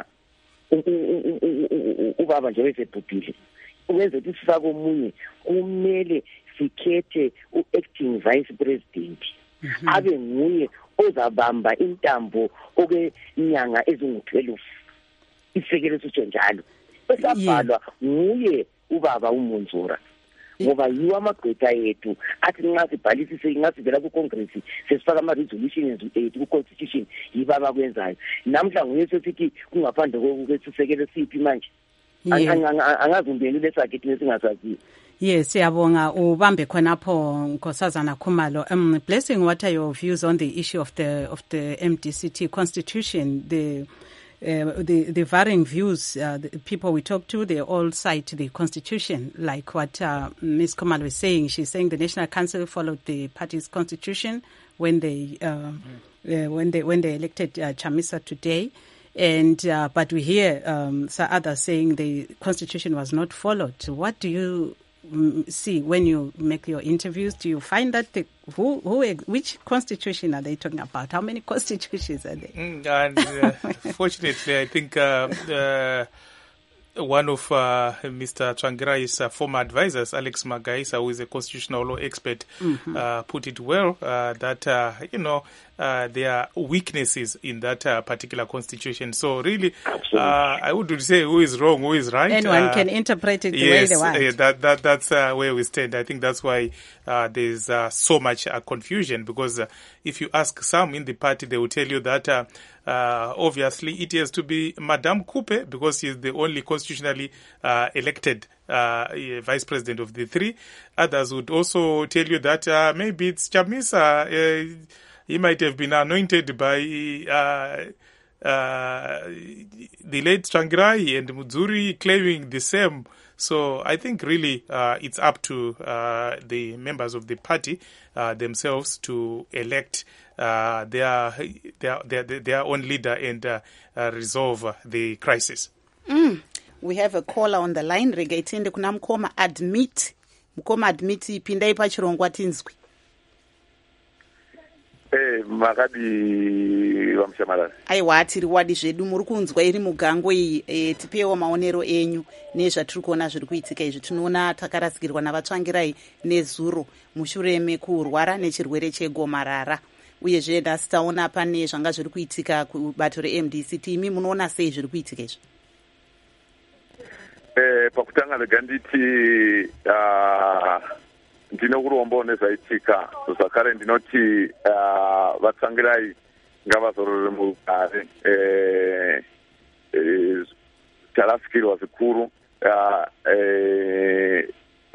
ubaba nje wesebhubhile uwenze ukuthi sifake omunye kumele sikhethe u-acting vice president abe nguye ozabamba intambo okwenyanga ezingu-twelve. Isekelo sitsho njalo esabhalwa nguye ubaba uMonzora ngoba yiwo amagqwetha yethu athi nxa sibhalisise nxa sivela ku-Congress sesifaka ama-resolutions ethu ku-Constitution yibaba kwenzayo. Namhla nguye sesithi kungaphandle kwesisekelo siphi manje angazi umbenule sakhe thina singasaziyo. Yes, siyabonga ubambe khonapho Nkosazana Khumalo. Um, Blessing, what are your views on the issue of the of the M D C T constitution? The uh, the the varying views. Uh, the people we talk to, they all cite the constitution, like what uh, Miz Khumalo is saying. She's saying the National Council followed the party's constitution when they uh, mm. uh, when they when they elected uh, Chamisa today. And uh, but we hear um, some others saying the constitution was not followed. What do you see when you make your interviews? Do you find that the who who which constitution are they talking about? How many constitutions are there? Mm, and uh, fortunately, I think uh, uh, one of uh, Mister Tsvangirai's uh, former advisors, Alex Magaisa, who is a constitutional law expert, mm-hmm. uh, put it well uh, that uh, you know. Uh, there are weaknesses in that uh, particular constitution. So really, uh, I would say who is wrong, who is right. Anyone uh, can interpret it the yes, way they want. Uh, that, that, that's uh, where we stand. I think that's why uh, there's uh, so much uh, confusion, because uh, if you ask some in the party, they will tell you that uh, uh, obviously it has to be Madame Coupe, because she is the only constitutionally uh, elected uh, vice president of the three. Others would also tell you that uh, maybe it's Chamisa. Uh, He might have been anointed by uh, uh, the late Tsvangirai, and Mudzuri claiming the same. So I think really uh, it's up to uh, the members of the party uh, themselves to elect uh, their, their, their, their own leader and uh, uh, resolve uh, the crisis. Mm. We have a caller on the line. Rega itende kuna Mukoma admit. Mukoma admit pindai pachirongwa tinzwi. Eh, makadi vamshamarara. Aiwa tiri wadi zvedu muri kunzwa iri mugango iyi e, tipewo maonero enyu nezvatiri kuona zviri kuitika izvi. Tinoona takarasikirwa navatsvangirai nezuro mushure mekurwara nechirwere chegomarara. Uyezve nhasi taona pane zvanga zviri kuitika kubato re-M D C T. Imi munoona sei zviri kuitika izvi? Eh, pakutanga lega nditi uh, ndinokurombo nezvaitika zvakare ndinoti uh, vatsangirai ngavazorore mugare eh, eh, tarasikirwa zvikuru uh, eh,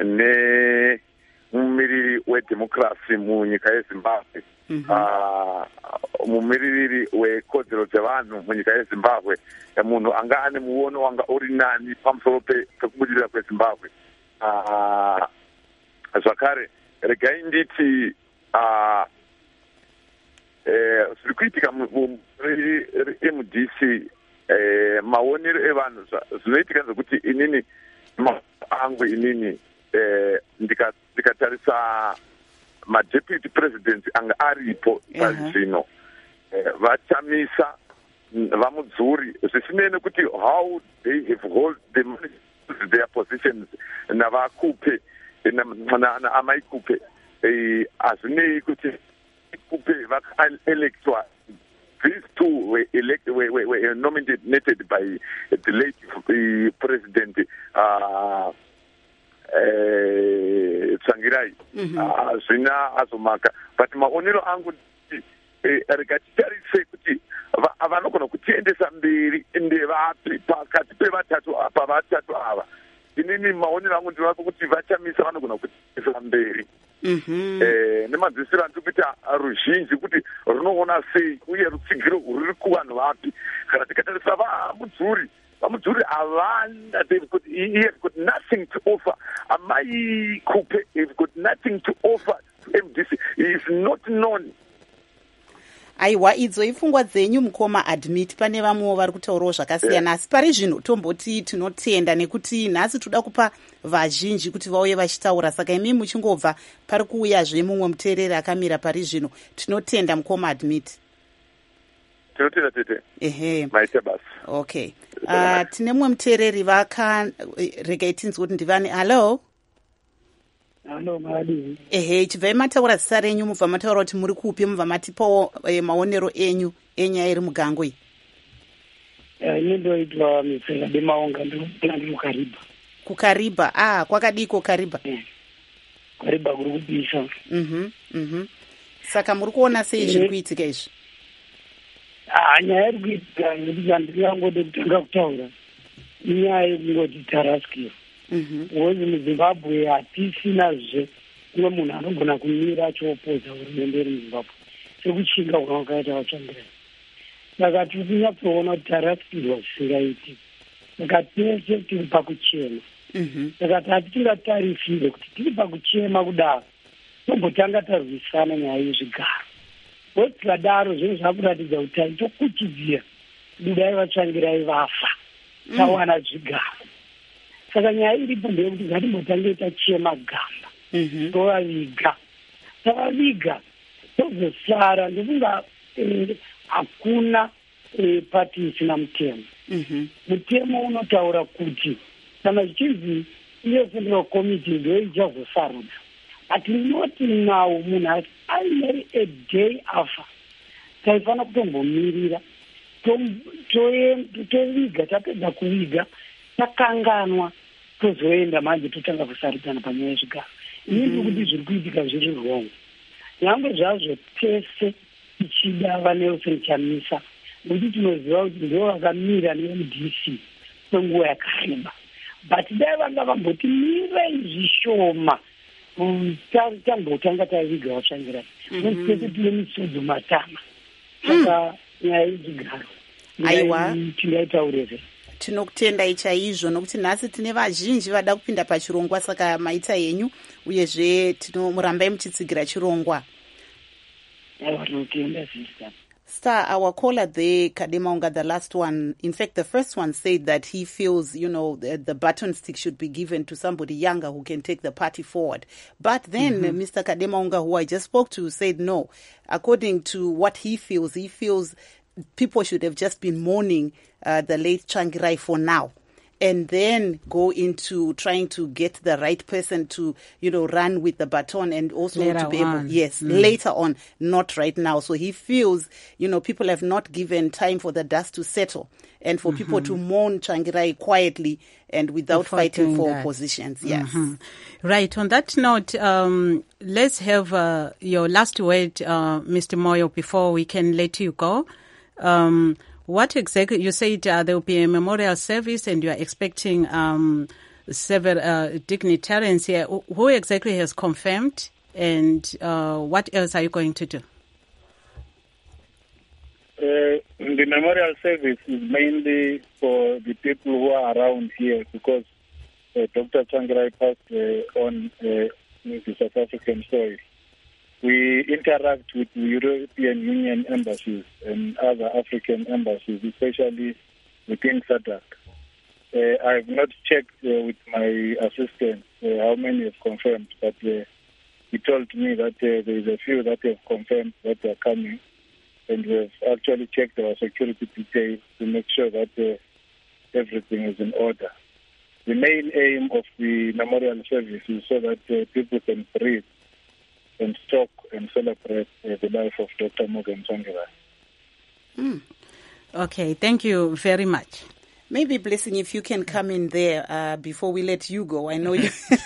nemumiriri wedhemokrasi munyika yezimbabwe. Mm -hmm. uh, mumiriri wekodzero dzevanhu munyika yezimbabwe, munhu anga ane muono wanga uri nani pamusoro pekubudirira kwezimbabwe. uh, zvakare regai nditi uh, eh, zviri kuitika M D C eh, maonero evanhu zvinoitika zvekuti inini angu inini eh, ndikatarisa madeputy presidents anga aripo pazvino vachamisa vamudzuri zvisinei nekuti how they have hold the their positions navakupe amaikupe hazvinei kuti kupe vakaelectwa. These two were, elect, were, were, were nominated by the late uh, president uh, uh, Tsangirai. Zvina mm-hmm. azomaka. But maonero angu rikachitarise kuti vanogona kutiendesa mberi ndevapi pakati pevatatu apa vatatu ava. Inini maonero angu ndinoona kuti vachamisa vanogona kutiendesa mberi. Mm-hmm. Eh, nemadzisira ndikuita ruzhinji kuti runoona sei uye rutsigiro ruri kuvanhu vapi. Kana tikatarisa vamudzuri vamudzuri havana, they've got, he has got nothing to offer. Amai Kupe, he's got nothing to offer to M D C. He is not known. Aiwa, idzo ifungwa dzenyu Mukoma admit. Pane vamwewo vari kutaurawo zvakasiyana, asi pari zvino tomboti tinotenda nekuti nhasi toda kupa vazhinji kuti vauye vachitaura. Saka imi muchingobva pari kuuyazve mumwe muteereri akamira pari zvino. Tinotenda Mukoma admit. Tinotenda tete. Ehe. Maite basi. Okay. Uh, tine mumwe muteereri vaka rega itinzi kuti ndivani. Hello. Hello, Madi. Ehe, chibva mataura zita renyu, mubva mataura kuti muri kupi, mubva matipawo eh, maonero enyu enyaya iri mugango iyi. Eh, ini ndoitwa Mitsela Bemaonga, ndiri kukariba. Kukariba, ah, kwakadiko Kariba. Eh. Kariba kuri kupisa. Mhm, mhm. Saka muri kuona sei zviri kuitika izvi? Ah, nyaya iri kuitika ngekuti andiri angode kutanga kutaura. Inyaya yekungoti tarasikirwa. Wozi muZimbabwe hatisina-zve umwe munhu anogona kumira achiopodza hurumende iri muZimbabwe sekuchinga kwakaita vatsvangirai. Saka tiri kunyatsoona kuti tarasikirwa zvisingaiti. Saka tese tiri pakuchema. Saka tati tingatarisire kuti tiri pakuchema kudaro tombotanga tarwisana nyaya yezvigaro. Woti tikadaro zvinhu zvakuratidza kuti taitokuchidzira kuti dai vatsvangirai vafa tawana zvigaro. Saka nyaya iripo ndeyekuti ngatimbotange tachema gamba tovaviga. Tavaviga tozosara ndokunga hakuna pati isina mutemo. Mutemo unotaura kuti kana zvichinzi iyo central committee ndo ichazosarudza, but not now. Munhu aine a day after taifana kutombomirira toviga, tapedza kuviga takanganwa tozoenda manje totanga kusarudzana panyaya yezvigaro. Ini ndiri kuti zviri kuitika zviri wrong. Nyangwe zvazvo tese tichida vaNelson Chamisa, nekuti tinoziva kuti ndo vakamira ne-M D C kwenguva yakareba, but dai vanga vambotimirei zvishoma tambotanga taviga vatsvangirai tese tine misodzi matama. Saka nyaya yezvigaro aiwa tingaitaurezve. Tinokutendai chaizvo nokuti nhasi tine vazhinji vada kupinda pachirongwa, saka maita yenyu uyezve tinomurambai muchitsigira chirongwa. avanotenda system. Star, our caller there, Kademaunga, the last one, in fact, the first one said that he feels, you know, the, the baton stick should be given to somebody younger who can take the party forward. But then mm-hmm. uh, Mister Kademaunga, who I just spoke to, said no. According to what he feels, he feels people should have just been mourning uh, the late Tsvangirai for now, and then go into trying to get the right person to, you know, run with the baton and also later to be on. able, yes, mm. later on, not right now. So he feels, you know, people have not given time for the dust to settle and for mm-hmm. people to mourn Tsvangirai quietly and without Before fighting for that. positions. Yes. Mm-hmm. Right. On that note, um, let's have uh, your last word, uh, Mister Moyo, before we can let you go. Um, What exactly, you said uh, there will be a memorial service and you are expecting um, several uh, dignitaries here. Who exactly has confirmed, and uh, what else are you going to do? Uh, the memorial service is mainly for the people who are around here because uh, Doctor Tsvangirai passed uh, on uh, the South African soil. We interact with the European Union embassies and other African embassies, especially within SADC. Uh, I have not checked uh, with my assistant uh, how many have confirmed, but uh, he told me that uh, there is a few that have confirmed that they are coming, and we have actually checked our security details to make sure that uh, everything is in order. The main aim of the memorial service is so that uh, people can breathe and talk and celebrate uh, the life of Doctor Morgan Tsvangirai. Mm. Okay, thank you very much. Maybe, Blessing, if you can come in there uh, before we let you go. I know you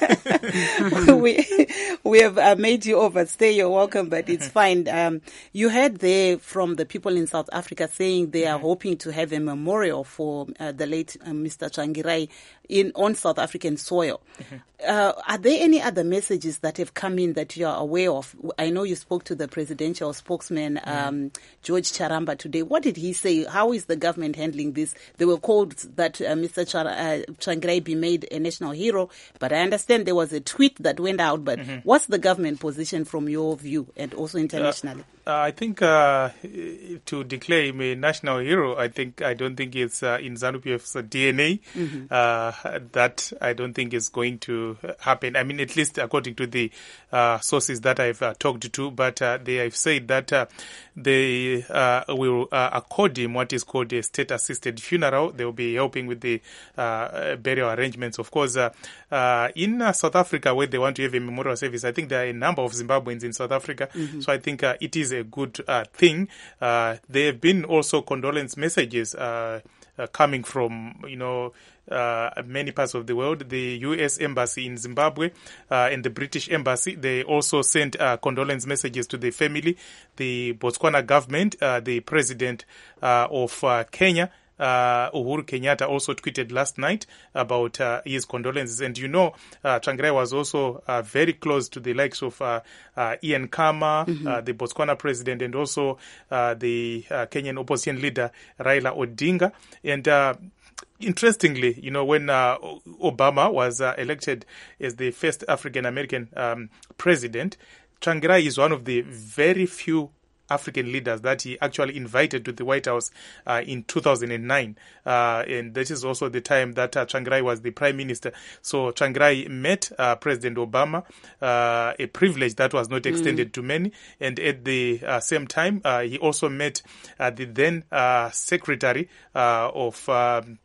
we, we have uh, made you overstay. You're welcome, but it's fine. Um, you heard there from the people in South Africa saying they are hoping to have a memorial for uh, the late uh, Mister Tsvangirai in on South African soil. Mm-hmm. Uh, are there any other messages that have come in that you are aware of? I know you spoke to the presidential spokesman, um, George Charamba, today. What did he say? How is the government handling this? They were called that uh, Mister Char- uh, Tsvangirai be made a national hero, but I understand there was a tweet that went out. But mm-hmm. what's the government position from your view and also internationally? Uh, uh, I think uh, to declare him a national hero, I think I don't think it's uh, in ZANU-P F's D N A. Mm-hmm. Uh, that I don't think is going to happen. I mean, at least according to the uh, sources that I've uh, talked to, but uh, they have said that uh, they uh, will uh, accord him what is called a state-assisted funeral. They will be helping with the uh, burial arrangements. Of course, uh, uh, in uh, South Africa, where they want to have a memorial service, I think there are a number of Zimbabweans in South Africa. Mm-hmm. So I think uh, it is a good uh, thing. Uh, there have been also condolence messages uh, uh, coming from, you know, Uh, many parts of the world. The U S Embassy in Zimbabwe uh, and the British Embassy, they also sent uh, condolence messages to the family. The Botswana government, uh, the president uh, of uh, Kenya, Uh, Uhuru Kenyatta, also tweeted last night about uh, his condolences. And you know, uh, Tsvangirai was also uh, very close to the likes of uh, uh, Ian Khama, mm-hmm. uh, the Botswana president, and also uh, the uh, Kenyan opposition leader Raila Odinga. And uh, interestingly, you know, when uh, Obama was uh, elected as the first African-American um, president, Tsvangirai is one of the very few African leaders that he actually invited to the White House uh, in two thousand nine. Uh, and this is also the time that uh, Tsvangirai was the prime minister. So Tsvangirai met uh, President Obama, uh, a privilege that was not extended mm. to many. And at the uh, same time, uh, he also met uh, the then uh, secretary uh, of um,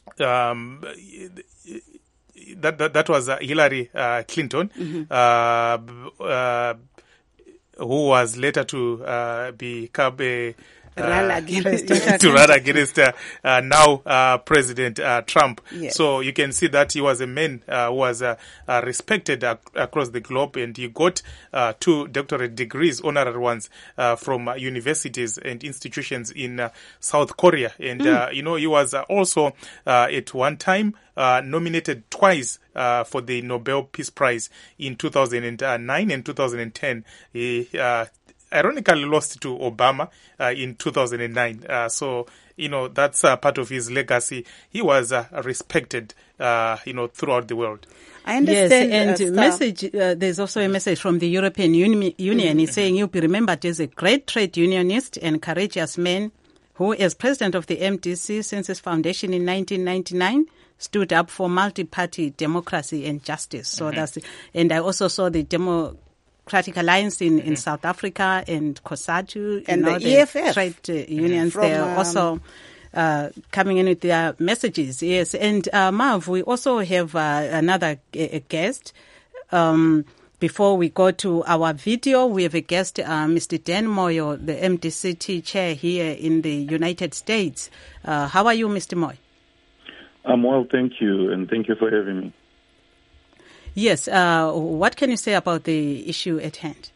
um, that, that that was uh, Hillary uh, Clinton. Mm-hmm. Uh, uh, who was later to uh, become a Uh, to run against uh, uh, now uh, President uh, Trump. Yes. So you can see that he was a man uh, who was uh, uh, respected uh, across the globe, and he got uh, two doctorate degrees, honorary ones, uh, from uh, universities and institutions in uh, South Korea. And, mm. uh, you know, he was uh, also uh, at one time uh, nominated twice uh, for the Nobel Peace Prize in two thousand nine and two thousand ten. He uh, ironically lost to Obama uh, in two thousand nine. Uh, so, you know, that's uh, part of his legacy. He was uh, respected, uh, you know, throughout the world. I understand. Yes, and uh, message. Uh, there's also a message from the European Uni- Union. Mm-hmm. It's saying you'll be remembered as a great trade unionist and courageous man who, as president of the M D C since its foundation in nineteen ninety-nine, stood up for multi-party democracy and justice. So mm-hmm. that's, and I also saw the Democratic Alliance in, mm-hmm. in South Africa and COSATU and you know, the E F F trade uh, unions. From, They're um, also uh, coming in with their messages. Yes, and uh, Marv, we also have uh, another uh, guest. Um, Before we go to our video, we have a guest, uh, Mister Dan Moyo, the M D C T chair here in the United States. Uh, how are you, Mister Moyo? I'm well, thank you, and thank you for having me. Yes, uh, what can you say about the issue at hand?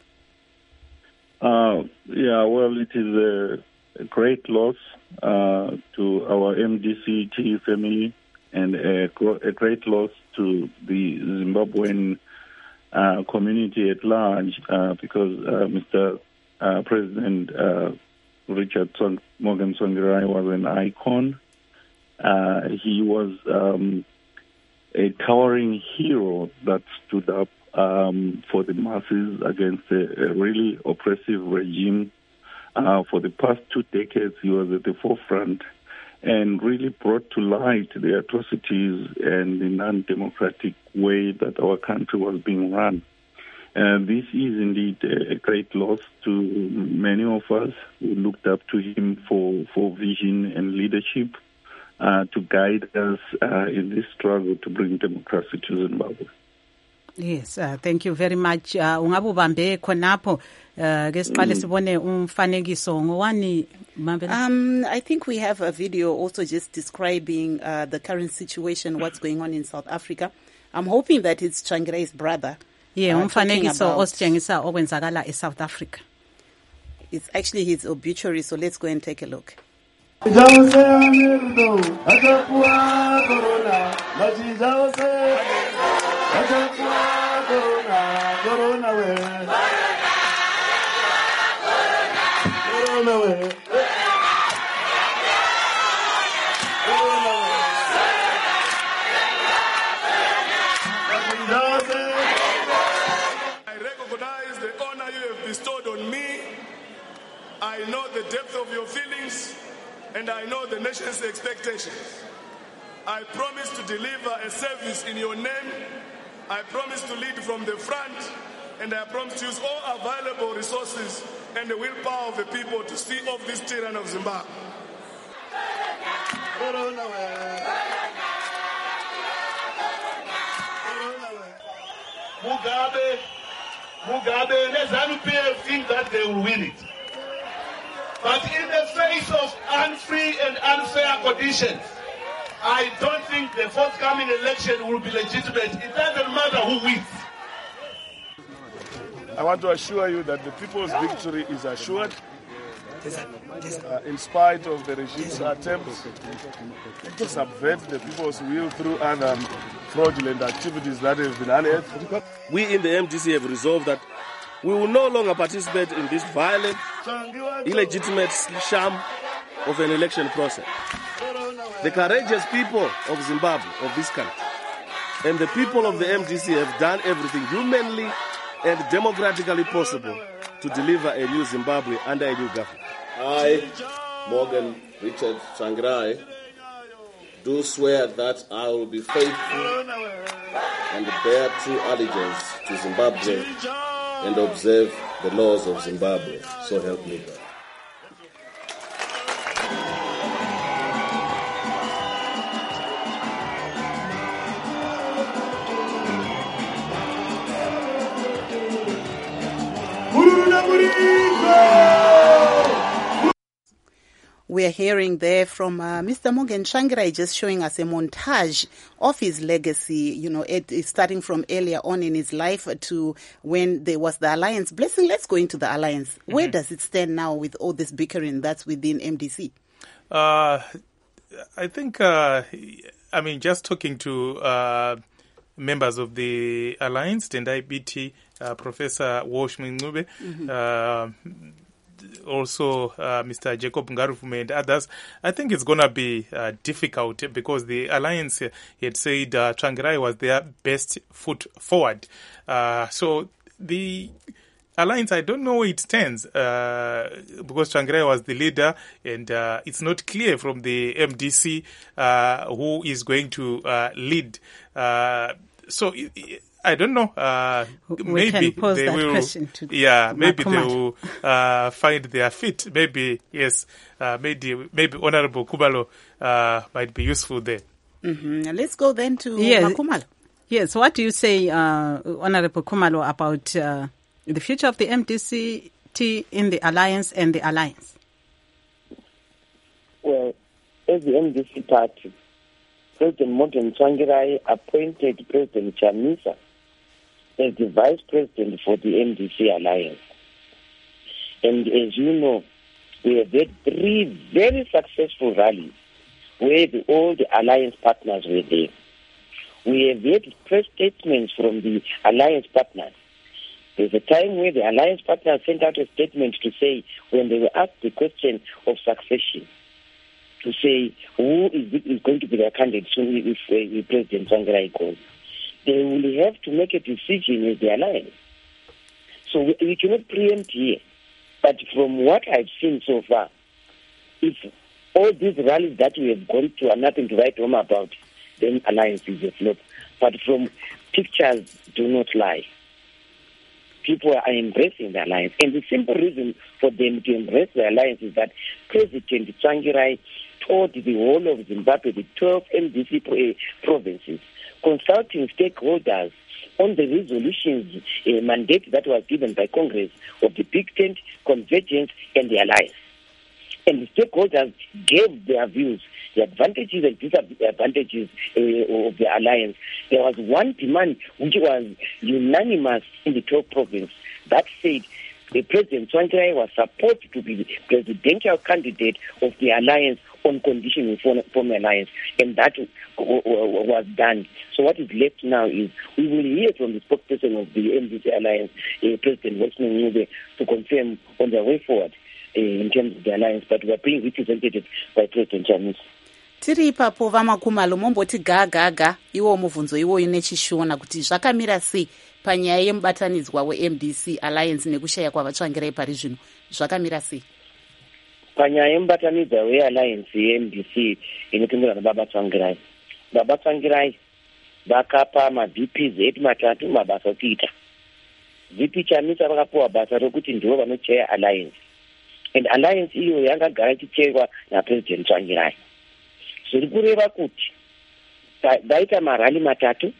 Uh, yeah, well, it is a, a great loss uh, to our M D C T family and a, a great loss to the Zimbabwean Uh, community at large, uh, because uh, Mister Uh, President uh, Richard Tsong- Morgan Tsvangirai was an icon. Uh, he was um, a towering hero that stood up um, for the masses against a, a really oppressive regime. Uh, for the past two decades, he was at the forefront and really brought to light the atrocities and the non-democratic way that our country was being run. Uh, this is indeed a, a great loss to many of us who looked up to him for, for vision and leadership uh, to guide us uh, in this struggle to bring democracy to Zimbabwe. Yes, uh, thank you very much. Uh, ungabe ubambe khonapho ke siqale sibone umfanekiso ngowani Mambela? Um, I think we have a video also just describing uh, the current situation, what's going on in South Africa. I'm hoping that it's Tsvangirai's brother. Yeah, uh, umfanekiso ositshengisa okwenzakala e South Africa. It's actually his obituary, so let's go and take a look. I know the depth of your feelings, and I know the nation's expectations. I promise to deliver a service in your name. I promise to lead from the front, and I promise to use all available resources and the willpower of the people to see off this tyranny of Zimbabwe. Mugabe, Mugabe and ZANU-P F think that they will win it. But in the face of unfree and unfair conditions, I don't think the forthcoming election will be legitimate. It doesn't matter who wins. I want to assure you that the people's victory is assured. Uh, in spite of the regime's attempts to subvert the people's will through other fraudulent activities that have been unearthed. We in the M D C have resolved that we will no longer participate in this violent, illegitimate sham of an election process. The courageous people of Zimbabwe, of this country, and the people of the M D C have done everything humanly and democratically possible to deliver a new Zimbabwe under a new government. I, Morgan Richard Tsvangirai, do swear that I will be faithful and bear true allegiance to Zimbabwe and observe the laws of Zimbabwe. So help me God. We are hearing there from uh, Mister Morgan Tsvangirai, just showing us a montage of his legacy, you know, it, it starting from earlier on in his life to when there was the alliance. Blessing, let's go into the alliance. Mm-hmm. Where does it stand now with all this bickering that's within M D C? Uh, I think, uh, I mean, just talking to uh, members of the alliance, Tendai B T, uh, Professor Walsh Mncube, Mhm. uh, also uh, Mister Jacob Ngarufume and others, I think it's going to be uh, difficult because the alliance uh, had said uh, Tsvangirai was their best foot forward. Uh, so the alliance, I don't know where it stands uh, because Tsvangirai was the leader, and uh, it's not clear from the M D C uh, who is going to uh, lead. Uh, so I I don't know. Uh, We maybe can pose they that will. question to Yeah, maybe they Makhumalo. will uh, find their feet. Maybe yes. Uh, maybe maybe Honorable Khumalo uh, might be useful there. hmm Let's go then to Yes. Makhumalo. Yes, what do you say, uh, Honorable Khumalo, about uh, the future of the M D C T in the alliance and the alliance? Well, as the M D C party, President Morgan Tsvangirai appointed President Chamisa as the vice president for the M D C alliance. And as you know, we have had three very successful rallies where the, all the alliance partners were there. We have had press statements from the alliance partners. There's a time where the alliance partners sent out a statement to say, when they were asked the question of succession, to say who is, is going to be their candidate soon if, if President Tsvangirai goes. They will have to make a decision as the alliance. So we, we cannot preempt here. But from what I've seen so far, if all these rallies that we have gone to are nothing to write home about, then alliance is a flop. But from pictures do not lie. People are embracing the alliance. And the simple reason for them to embrace the alliance is that President Tsvangirai told the whole of Zimbabwe, the twelve M D C pro- provinces, consulting stakeholders on the resolutions uh, mandate that was given by Congress of the Big Tent, Convergence, and the alliance. And the stakeholders gave their views, the advantages and disadvantages uh, of the alliance. There was one demand which was unanimous in the twelve provinces that said the President Tsvangirai was supposed to be the presidential candidate of the alliance on condition we form, form alliance, and that was done. So what is left now is we will hear from the spokesperson of the M D C alliance, uh, President Walsh Mncube, to confirm on their way forward uh, in terms of the alliance, but we are being represented by President Chamisa. Tiri ipapo vaMakhumalo momboti gaagaga iwo mubvunzo iwoyu nechishona kuti zvakamira sei panyaya yemubatanidzwa we-M D C alliance nekushaya kwavaTsvangirai pari zvino zvakamira sei? Panyaya yemubatanidzwa we-alliance ye-M D C inopindura nababa Tsvangirai. Baba Tsvangirai vakapa ma-V Ps edu matatu mabasa okuita. V P Chamisa vakapiwa basa rokuti ndivo vanochaya alliance. And alliance iyo yangagara ichichaywa naPresident Tsvangirai. Zviri kureva kuti vaita marali matatu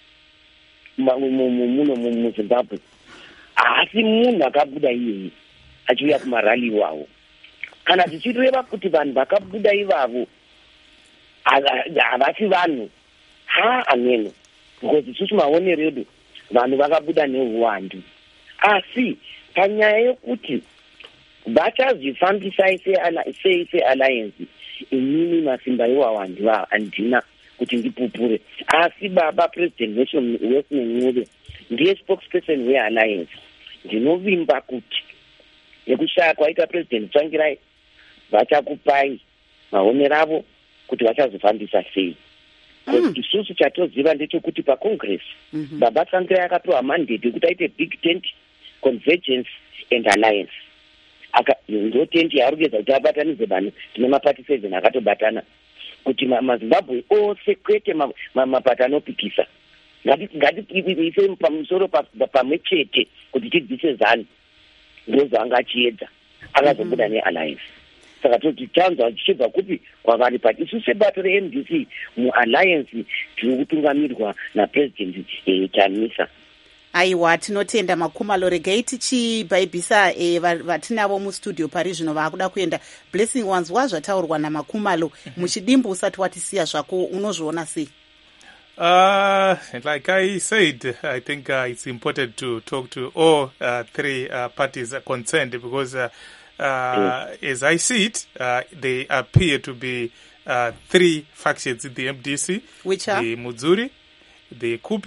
muno muZimbabwe, asi munhu akabuda iyeye achiuya kumarali iwawo. Kana zvichireva kuti vanhu vakabuda ivavo havasi vanhu, ha ameno, because isusu maonero edu vanhu vakabuda neuwandu. Asi panyaya yokuti vachazvifambisai sei sealliance, inini masimba iwawo handina kuti ndipupure. Asi baba President Walsh Mncube ndiye spokesperson wealliance. Ndinovimba kuti nekushaya kwaita President Tsvangirai vachakupai maonero avo kuti vachazofambisa sei. Because isusu chatoziva ndechekuti paCongress baba Tsvangirai akapiwa mandate yekuti aite Big Tent, Convergence and Alliance. Ndo tenti yaarikugeza kuti abatanidze vanhu tine mapati seven akatobatana kuti maZimbabwe ose kwete mapati anopikisa. Ngatiise pamusoro pamwe chete kuti tidzise zano. Ndozvaanga achiedza akazobuda nealliance. Saka toti tanzwa tichibva kupi kwavari pati isu sebato re-M D C mualliance tiri kutungamirwa naPresident Chamisa. Aiwa, tinotenda Makhumalo. Regai tichibhaibhisa e, vatinavo mustudio pari zvino vaakuda kuenda. Blessing, wanzwa zvataurwa naMakhumalo muchidimbu usati watisiya zvako unozviona sei? Uh, like I said, I think uh, it's important to talk to all uh, three uh, parties concerned because uh, uh, yes. as I see it, uh, they appear to be uh, three factions in the M D C. Which are? The Mudzuri, the Kupe,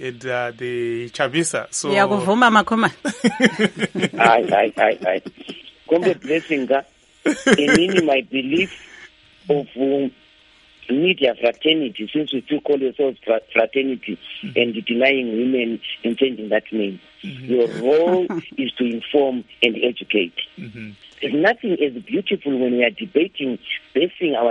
and uh, the Chamisa. So Yakuvuma Makoma. Aye, aye, aye, aye. Kombe blessing ka in my belief of um, media fraternity, since we still call yourselves fraternity, mm-hmm. and denying women and changing that name. Mm-hmm. Your role is to inform and educate. Mm-hmm. There's nothing as beautiful when we are debating, basing our